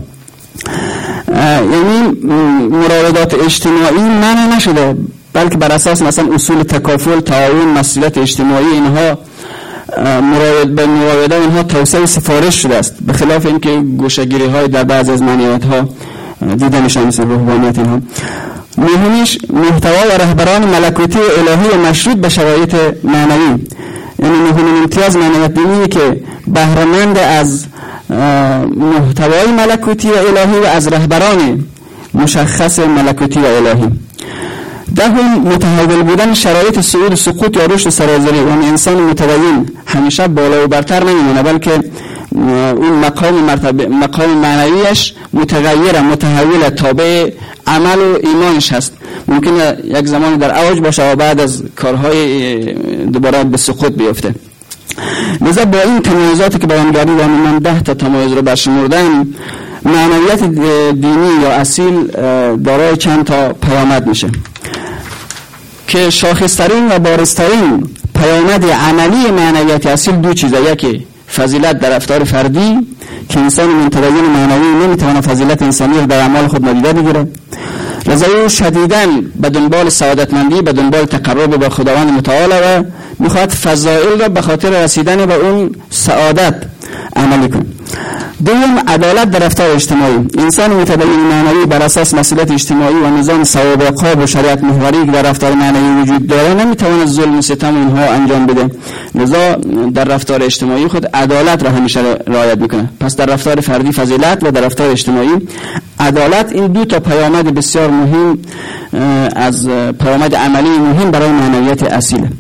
یعنی مراودات اجتماعی منع نشده، بلکه بر اساس مثلا اصول تکافل، تعاون، مسئولیت اجتماعی اینها مراود به مراوده اینها توسعه سفارش شده است، به خلاف اینکه گوشه‌گیری های در بعض از معنویت ها دیده میشه مثل روحانیت اینها. مهمش محتوا و رهبران ملکوتی و الهی مشروط به شرایط معنوی. یعنی مهمین امتیاز معنویت دینی که بهره مند از محتوای ملکوتی و الهی و از رهبران مشخص ملکوتی و الهی. دهم متحول بودن شرایط صعود و سقوط یا رشد سرازری. یعنی انسان متدین همیشه بالا و برتر نمیمونه، بلکه اون مقام مرتبه مقام معنویش متغیره، متحول، تابع عمل و ایمانش هست. ممکنه یک زمانی در اوج باشه و بعد از کارهای دوباره به سقوط بیفته. لذا با این تمایزاتی که بیان کردم، من ده تا تمایز رو برشمردم، معنویت دینی یا اصیل دارای چند تا پیامد میشه که شاخصترین و بارزترین پیامد عملی معنویت اصیل دو چیزه. یکی فضیلت در رفتار فردی که انسان متدین معنوی نمیتونه فضیلت انسانی رو در اعمال خود نادیده بگیره، لذا او شدیداً به دنبال سعادتمندی، به دنبال تقرب به خداوند متعال و میخواد فضائل را به خاطر رسیدن به اون سعادت عملی کنه. دوم عدالت در رفتار اجتماعی. انسان متدین معنوی بر اساس مسئولیت اجتماعی و نظام ثواب و عقاب و شریعت محوری که در رفتار معنوی وجود داره نمیتونه ظلم و ستم اینها انجام بده، لذا در رفتار اجتماعی خود عدالت را همیشه رعایت میکنه. پس در رفتار فردی فضیلت و در رفتار اجتماعی عدالت. این دو تا پیامد بسیار مهم از پیامد عملی مهم برای معنویت اصیله.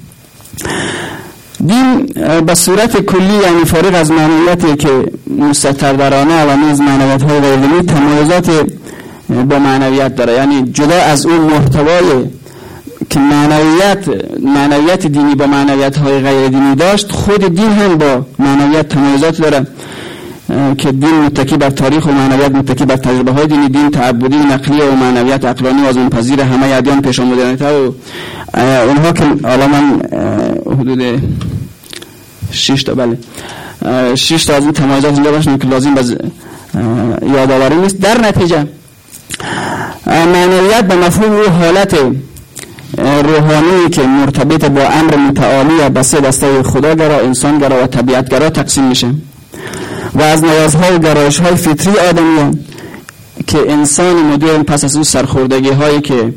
دین به صورت کلی یعنی فارغ از معنویتی که مستتردارانه و نیز معنویت های غیر دینی تمایزات با معنویت داره، یعنی جدا از اون محتوای که معنویت معنویت دینی با معنویت های غیر دینی داشت، خود دین هم با معنویت تمایزات داره که دین متکی بر تاریخ و معنویت متکی بر تجربه های دینی. دین تعبدی، نقلی و معنویت عقلانی و آزمون پذیر همه ادیان پیش مدرنیته و اونها که حالا من حدود شش تا بله شش تا از این تمایزات اینجا باشن که لازم باز یادآوری نیست. در نتیجه معنویت به مفهوم و حالت روحانی که مرتبط با امر متعالی به سه دسته خداگرا، انسانگرا و طبیعتگرا تقسیم میشه و از نیازهای و گرایش‌های فطری آدمیان که انسان مدرن پس از اون سرخوردگی هایی که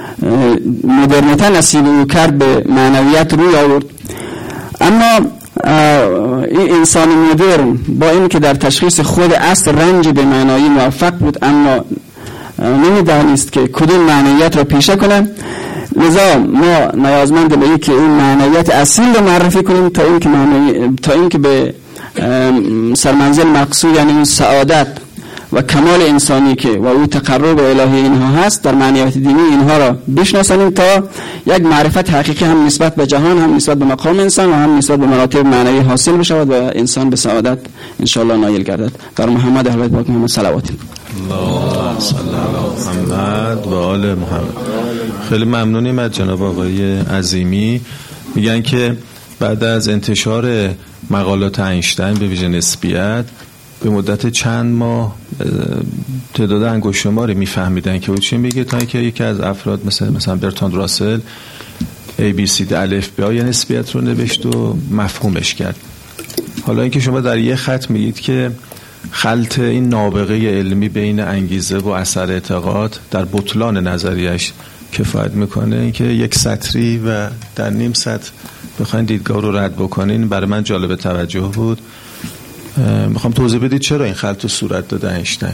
مدرنیته نصیب او کرد به معنویت روی آورد. اما این انسان مدرن با این که در تشخیص خود اصل رنج به معنایی موفق بود، اما نمیدانست که کدوم معنویت را پیشه کنه، لذا ما نیازمند به که این معنویت اصیل رو معرفی کنیم تا اینکه تا اینکه به سرمنزل مقصود یعنی اون سعادت و کمال انسانی که و او تقرب الهی اینها هست در معنویت دینی اینها را بشناسیم تا یک معرفت حقیقی هم نسبت به جهان، هم نسبت به مقام انسان و هم نسبت به مراتب معنوی حاصل بشود و انسان به سعادت ان شاء الله نایل گردد. بر محمد اهل بیت پاک محمد صلوات الله صلی علی محمد و آل محمد. خیلی ممنونیم از جناب آقای عظیمی. میگن که بعد از انتشار مقالات اینشتین به ویژه نسبیت به مدت چند ماه تعداد انگشت‌شماری میفهمیدن که او چی میگه، تا اینکه یکی از افراد مثل مثلا برتراند راسل ای بی سی دی الف بی یا نسبیت رو نوشت و مفهومش کرد. حالا اینکه شما در یه خط میگید که خلط این نابغه علمی بین انگیزه و اثر اعتقاد در بطلان نظریش کفایت میکنه، اینکه یک سطری و در نیم سطر بخواین دیدگاه رو رد بکنین برای من جالب توجه بود. میخوام توضیح بدید چرا این خلط صورت داده اینشتین.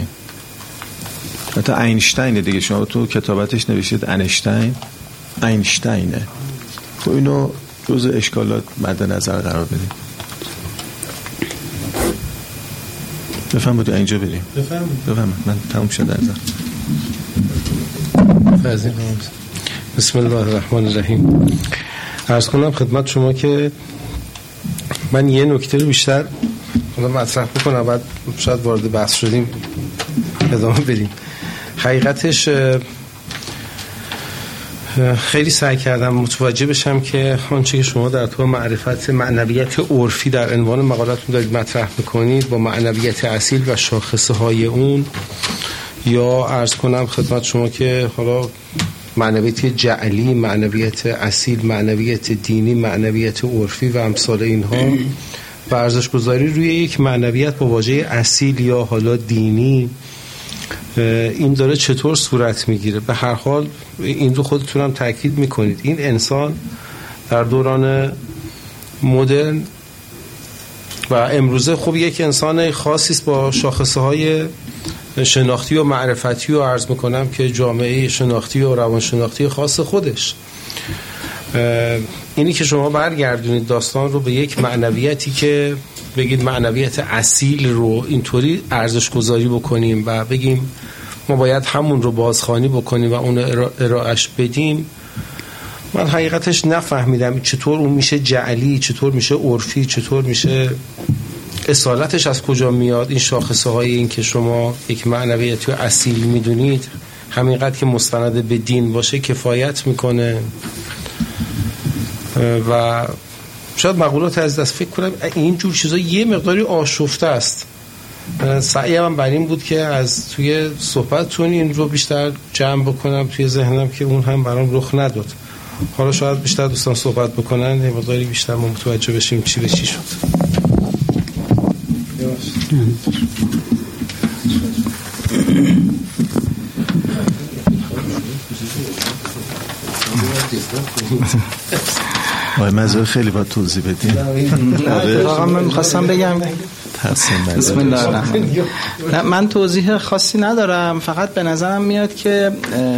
حتی اینشتینه دیگه، شما تو کتابتش نوشید انشتین، اینشتینه. خب اینو جز اشکالات مد نظر قرار بدیم. بفهم بودی اینجا بریم. بفهم بفهم من تموم شده ازم. بسم الله الرحمن الرحیم. عرض کنم خدمت شما که من یه نکته رو بیشتر مطرح بکنم، بعد شاید وارد بحث شدیم ادامه بدیم. حقیقتش خیلی سعی کردم متوجه بشم که آنچه که شما در تو معرفت معنویت عرفی در عنوان مقالتون دارید مطرح میکنید با معنویت اصیل و شاخصه های اون، یا عرض کنم خدمت شما که حالا معنویت جعلی، معنویت اصیل، معنویت دینی، معنویت عرفی و امثال اینها و ارزش گذاری روی یک معنویت با واژه اصیل یا حالا دینی، این داره چطور صورت میگیره؟ به هر حال این رو خودتون هم تاکید میکنید، این انسان در دوران مدرن و امروزه خب یک انسان خاصی است با شاخصه های شناختی و معرفتی و عرض میکنم که جامعه شناختی و روانشناختی خاص خودش. اینی که شما برگردونید داستان رو به یک معنویتی که بگید معنویت اصیل رو اینطوری ارزش گذاری بکنیم و بگیم ما باید همون رو بازخوانی بکنیم و اون ارائهش بدیم، من حقیقتش نفهمیدم چطور اون میشه جعلی، چطور میشه عرفی، چطور میشه اصالتش از کجا میاد. این شاخصه های این که شما یک معنویتی اصیل میدونید همینقدر که مستند به دین باشه کفایت میکنه و شاید مقولات از دست فکر کنم این جور چیزا یه مقداری آشفته است. سعیم هم بر این بود که از توی صحبتتون این رو بیشتر جمع بکنم توی ذهنم که اون هم برام رخ نداد. حالا شاید بیشتر دوستان صحبت بکنن یه مقداری بیشتر ما متوجه بشیم چی به چی شد. آقای مزار خیلی باید توضیح بدیم. واقعا من میخواستم بگم بسم الله الرحمن الرحیم. من توضیح خاصی ندارم، فقط به نظرم میاد که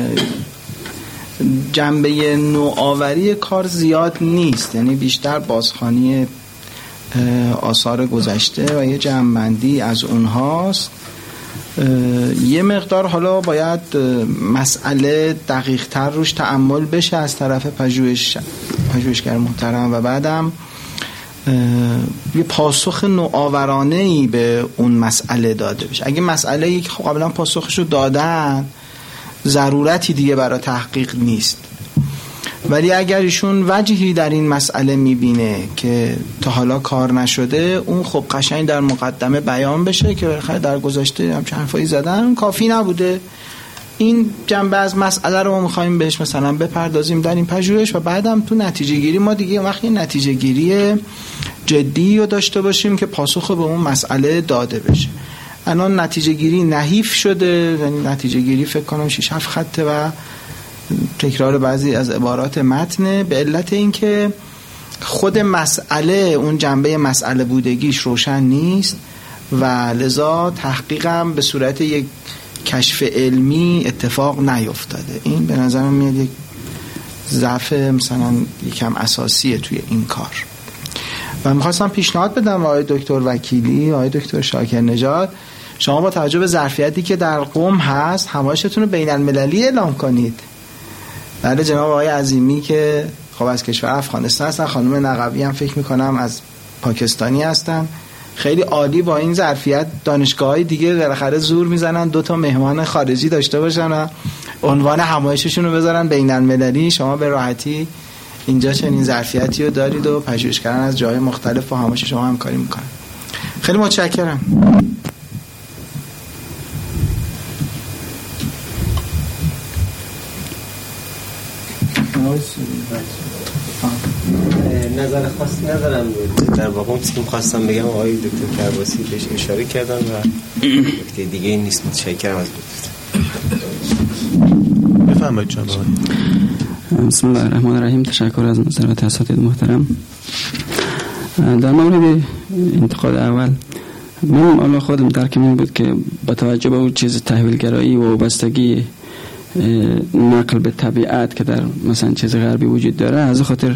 جنبه نوآوری کار زیاد نیست، یعنی بیشتر بازخوانی آثار گذشته و یه جمع‌بندی از اونهاست. یه مقدار حالا باید مسئله دقیق تر روش تأمل بشه از طرف پژوهش پژوهشگر محترم و بعدم یه پاسخ نوآورانه‌ای به اون مسئله داده بشه. اگه مسئله یک خب قبلا پاسخشو دادن ضرورتی دیگه برای تحقیق نیست، ولی اگر ایشون وجهی در این مسئله میبینه که تا حالا کار نشده اون خب قشنگ در مقدمه بیان بشه که بالاخره در گذشته همچین حرفایی زدن کافی نبوده. این جنبه از مسئله رو ما می‌خوایم بهش مثلا بپردازیم در این پژوهش و بعدم تو نتیجه گیری ما دیگه وقتی نتیجه گیری جدی رو داشته باشیم که پاسخ به اون مسئله داده بشه. الان نتیجه گیری نحیف شده، یعنی نتیجه گیری فکر کنم شش هفت خطه و تکرار بعضی از عبارات متن به علت اینکه خود مسئله اون جنبه مسئله بودگیش روشن نیست و لذا تحقیقم به صورت یک کشف علمی اتفاق نیفتاده. این به نظرم میاد یک ضعف مثلا یکم اساسیه توی این کار. و میخواستم پیشنهاد بدم آقای دکتر وکیلی، آقای دکتر شاکر نژاد، شما با توجه به ظرفیتی که در قم هست همایشتون رو بین المللی اعلام کنید. بله جناب آقای عظیمی که خب از کشور افغانستان هستن، خانم نقبی هم فکر میکنم از پاکستانی هستن، خیلی عالی با این ظرفیت دانشگاه‌های دیگه بالاخره زور میزنن دو تا مهمان خارجی داشته باشن و عنوان همایششون رو بذارن بین المللی. شما به راحتی اینجا چنین ظرفیتی رو دارید و پژوهشگران از جای مختلف با همایش شما همکاری میکنن. خیلی متشکرم. نظر خاصی ندارم، در واقع اون چیزی که خواستم بگم آقای دکتر کرباسی بهش اشاره کردن و نکته دیگه این نیست. متشکرم از لطفتون. بفرمایید جناب. بسم الله الرحمن الرحیم. تشکر از نظرات اساتید محترم. در مورد انتقاد اول من حالا خودم درکم این بود که با توجه به اون چیز تحویلگرایی و وابستگی نقل به طبیعت که در مثلا چیز غربی وجود داره، از خاطر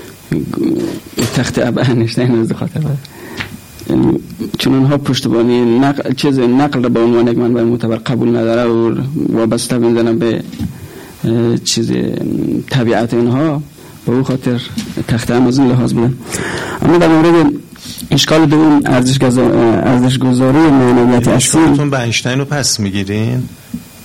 تخت ابا انشتین از خاطر یعنی چون اونها پشتبانی نقل چیز نقل را به عنوان یک منبع معتبر قبول نداره و وابسته می‌دونن به چیز طبیعت اینها، به اون خاطر تخت ام از این لحاظ بودن. اما در مورد اشکال دوم ارزش ارزش گذاری معنویت اصیل تون به اینشتین رو پس میگیرین؟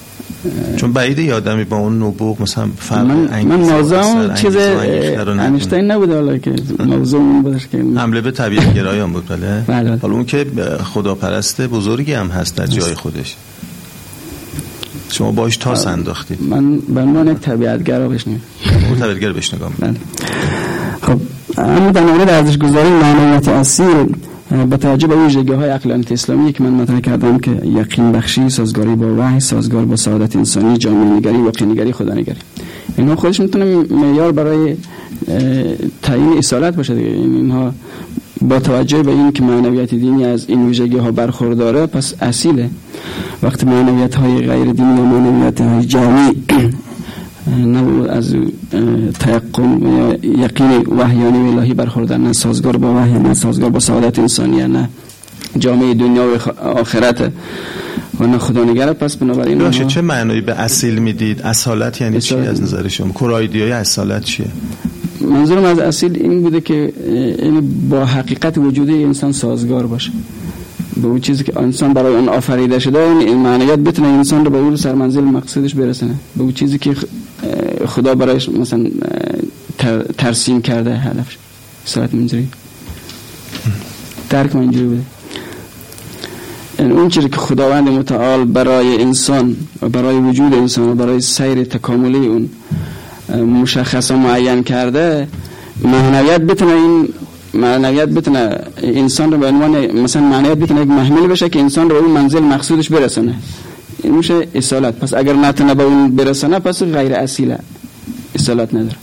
چون بعیده یادمی با اون نبوغ مثلا فرق من من موضوع چیز انیشتین نبوده، حالا که موضوع اون بودش که حمله به طبیعت گرایان بود. بله. بله. حالا اون که خداپرست بزرگی هم هست در جای خودش، شما باش تاس انداختید. من به عنوان یک طبیعتگرا بهش نگاه اون طبیعتگر بهش نگاه می‌کنم. خب اما در مورد ارزش‌گذاری معنویت اصیل با توجه به ویژگی‌های عقلانیت اسلامی که من مطرح کردم که یقین بخشی، سازگاری با وحی، سازگار با سعادت انسانی، جامعه نگری، واقع نگری، خدا نگری، اینها خودش میتونه معیار برای تعیین اصالت باشه دیگه. اینها با توجه به این که معنویت دینی از این ویژگی‌ها برخورداره پس اصیله. وقتی معنویت‌های غیر دینی یا معنویت‌های جمعی نه از تیقن یا یقین وحیانی و الهی برخوردن، نه سازگار با وحی، نه سازگار با سعادت انسانی، نه جامعه دنیا و آخرت و نه خدا نگره، پس بنابراین باشه. چه معنایی به اصیل میدید؟ اصالت یعنی چی از نظر شما؟ کرایدیای اصالت چیه؟ منظورم از اصیل این بوده که این با حقیقت وجودی انسان سازگار باشه، به اون چیزی که انسان برای اون آفریده شده، این معنویت بتونه انسان رو به اون سر منزل مقصودش برسونه، به اون چیزی که خدا برایش مثلا ترسیم کرده هدفش. صورت منظوری درک من اینجوری بوده، این اون چیزی که خداوند متعال برای انسان و برای وجود انسان و برای سیر تکاملی اون مشخص و معین کرده، معنویت بتونه این معنویت بتونه انسان رو به عنوان مثلا معنویت بتونه یک محمل بشه که انسان رو به اون منزل مقصودش برسونه، این میشه اصالت. پس اگر نتونه به اون برسونه پس غیر اصیله، اصالت نداره.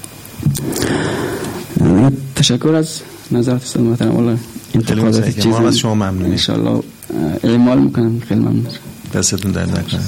تشکر از نظرت استاد محترم. والله انتقادات چیزی از شما ممنونم، ان شاء الله اعمال میکنم. خیلی ممنون. دستتون درد نکنه.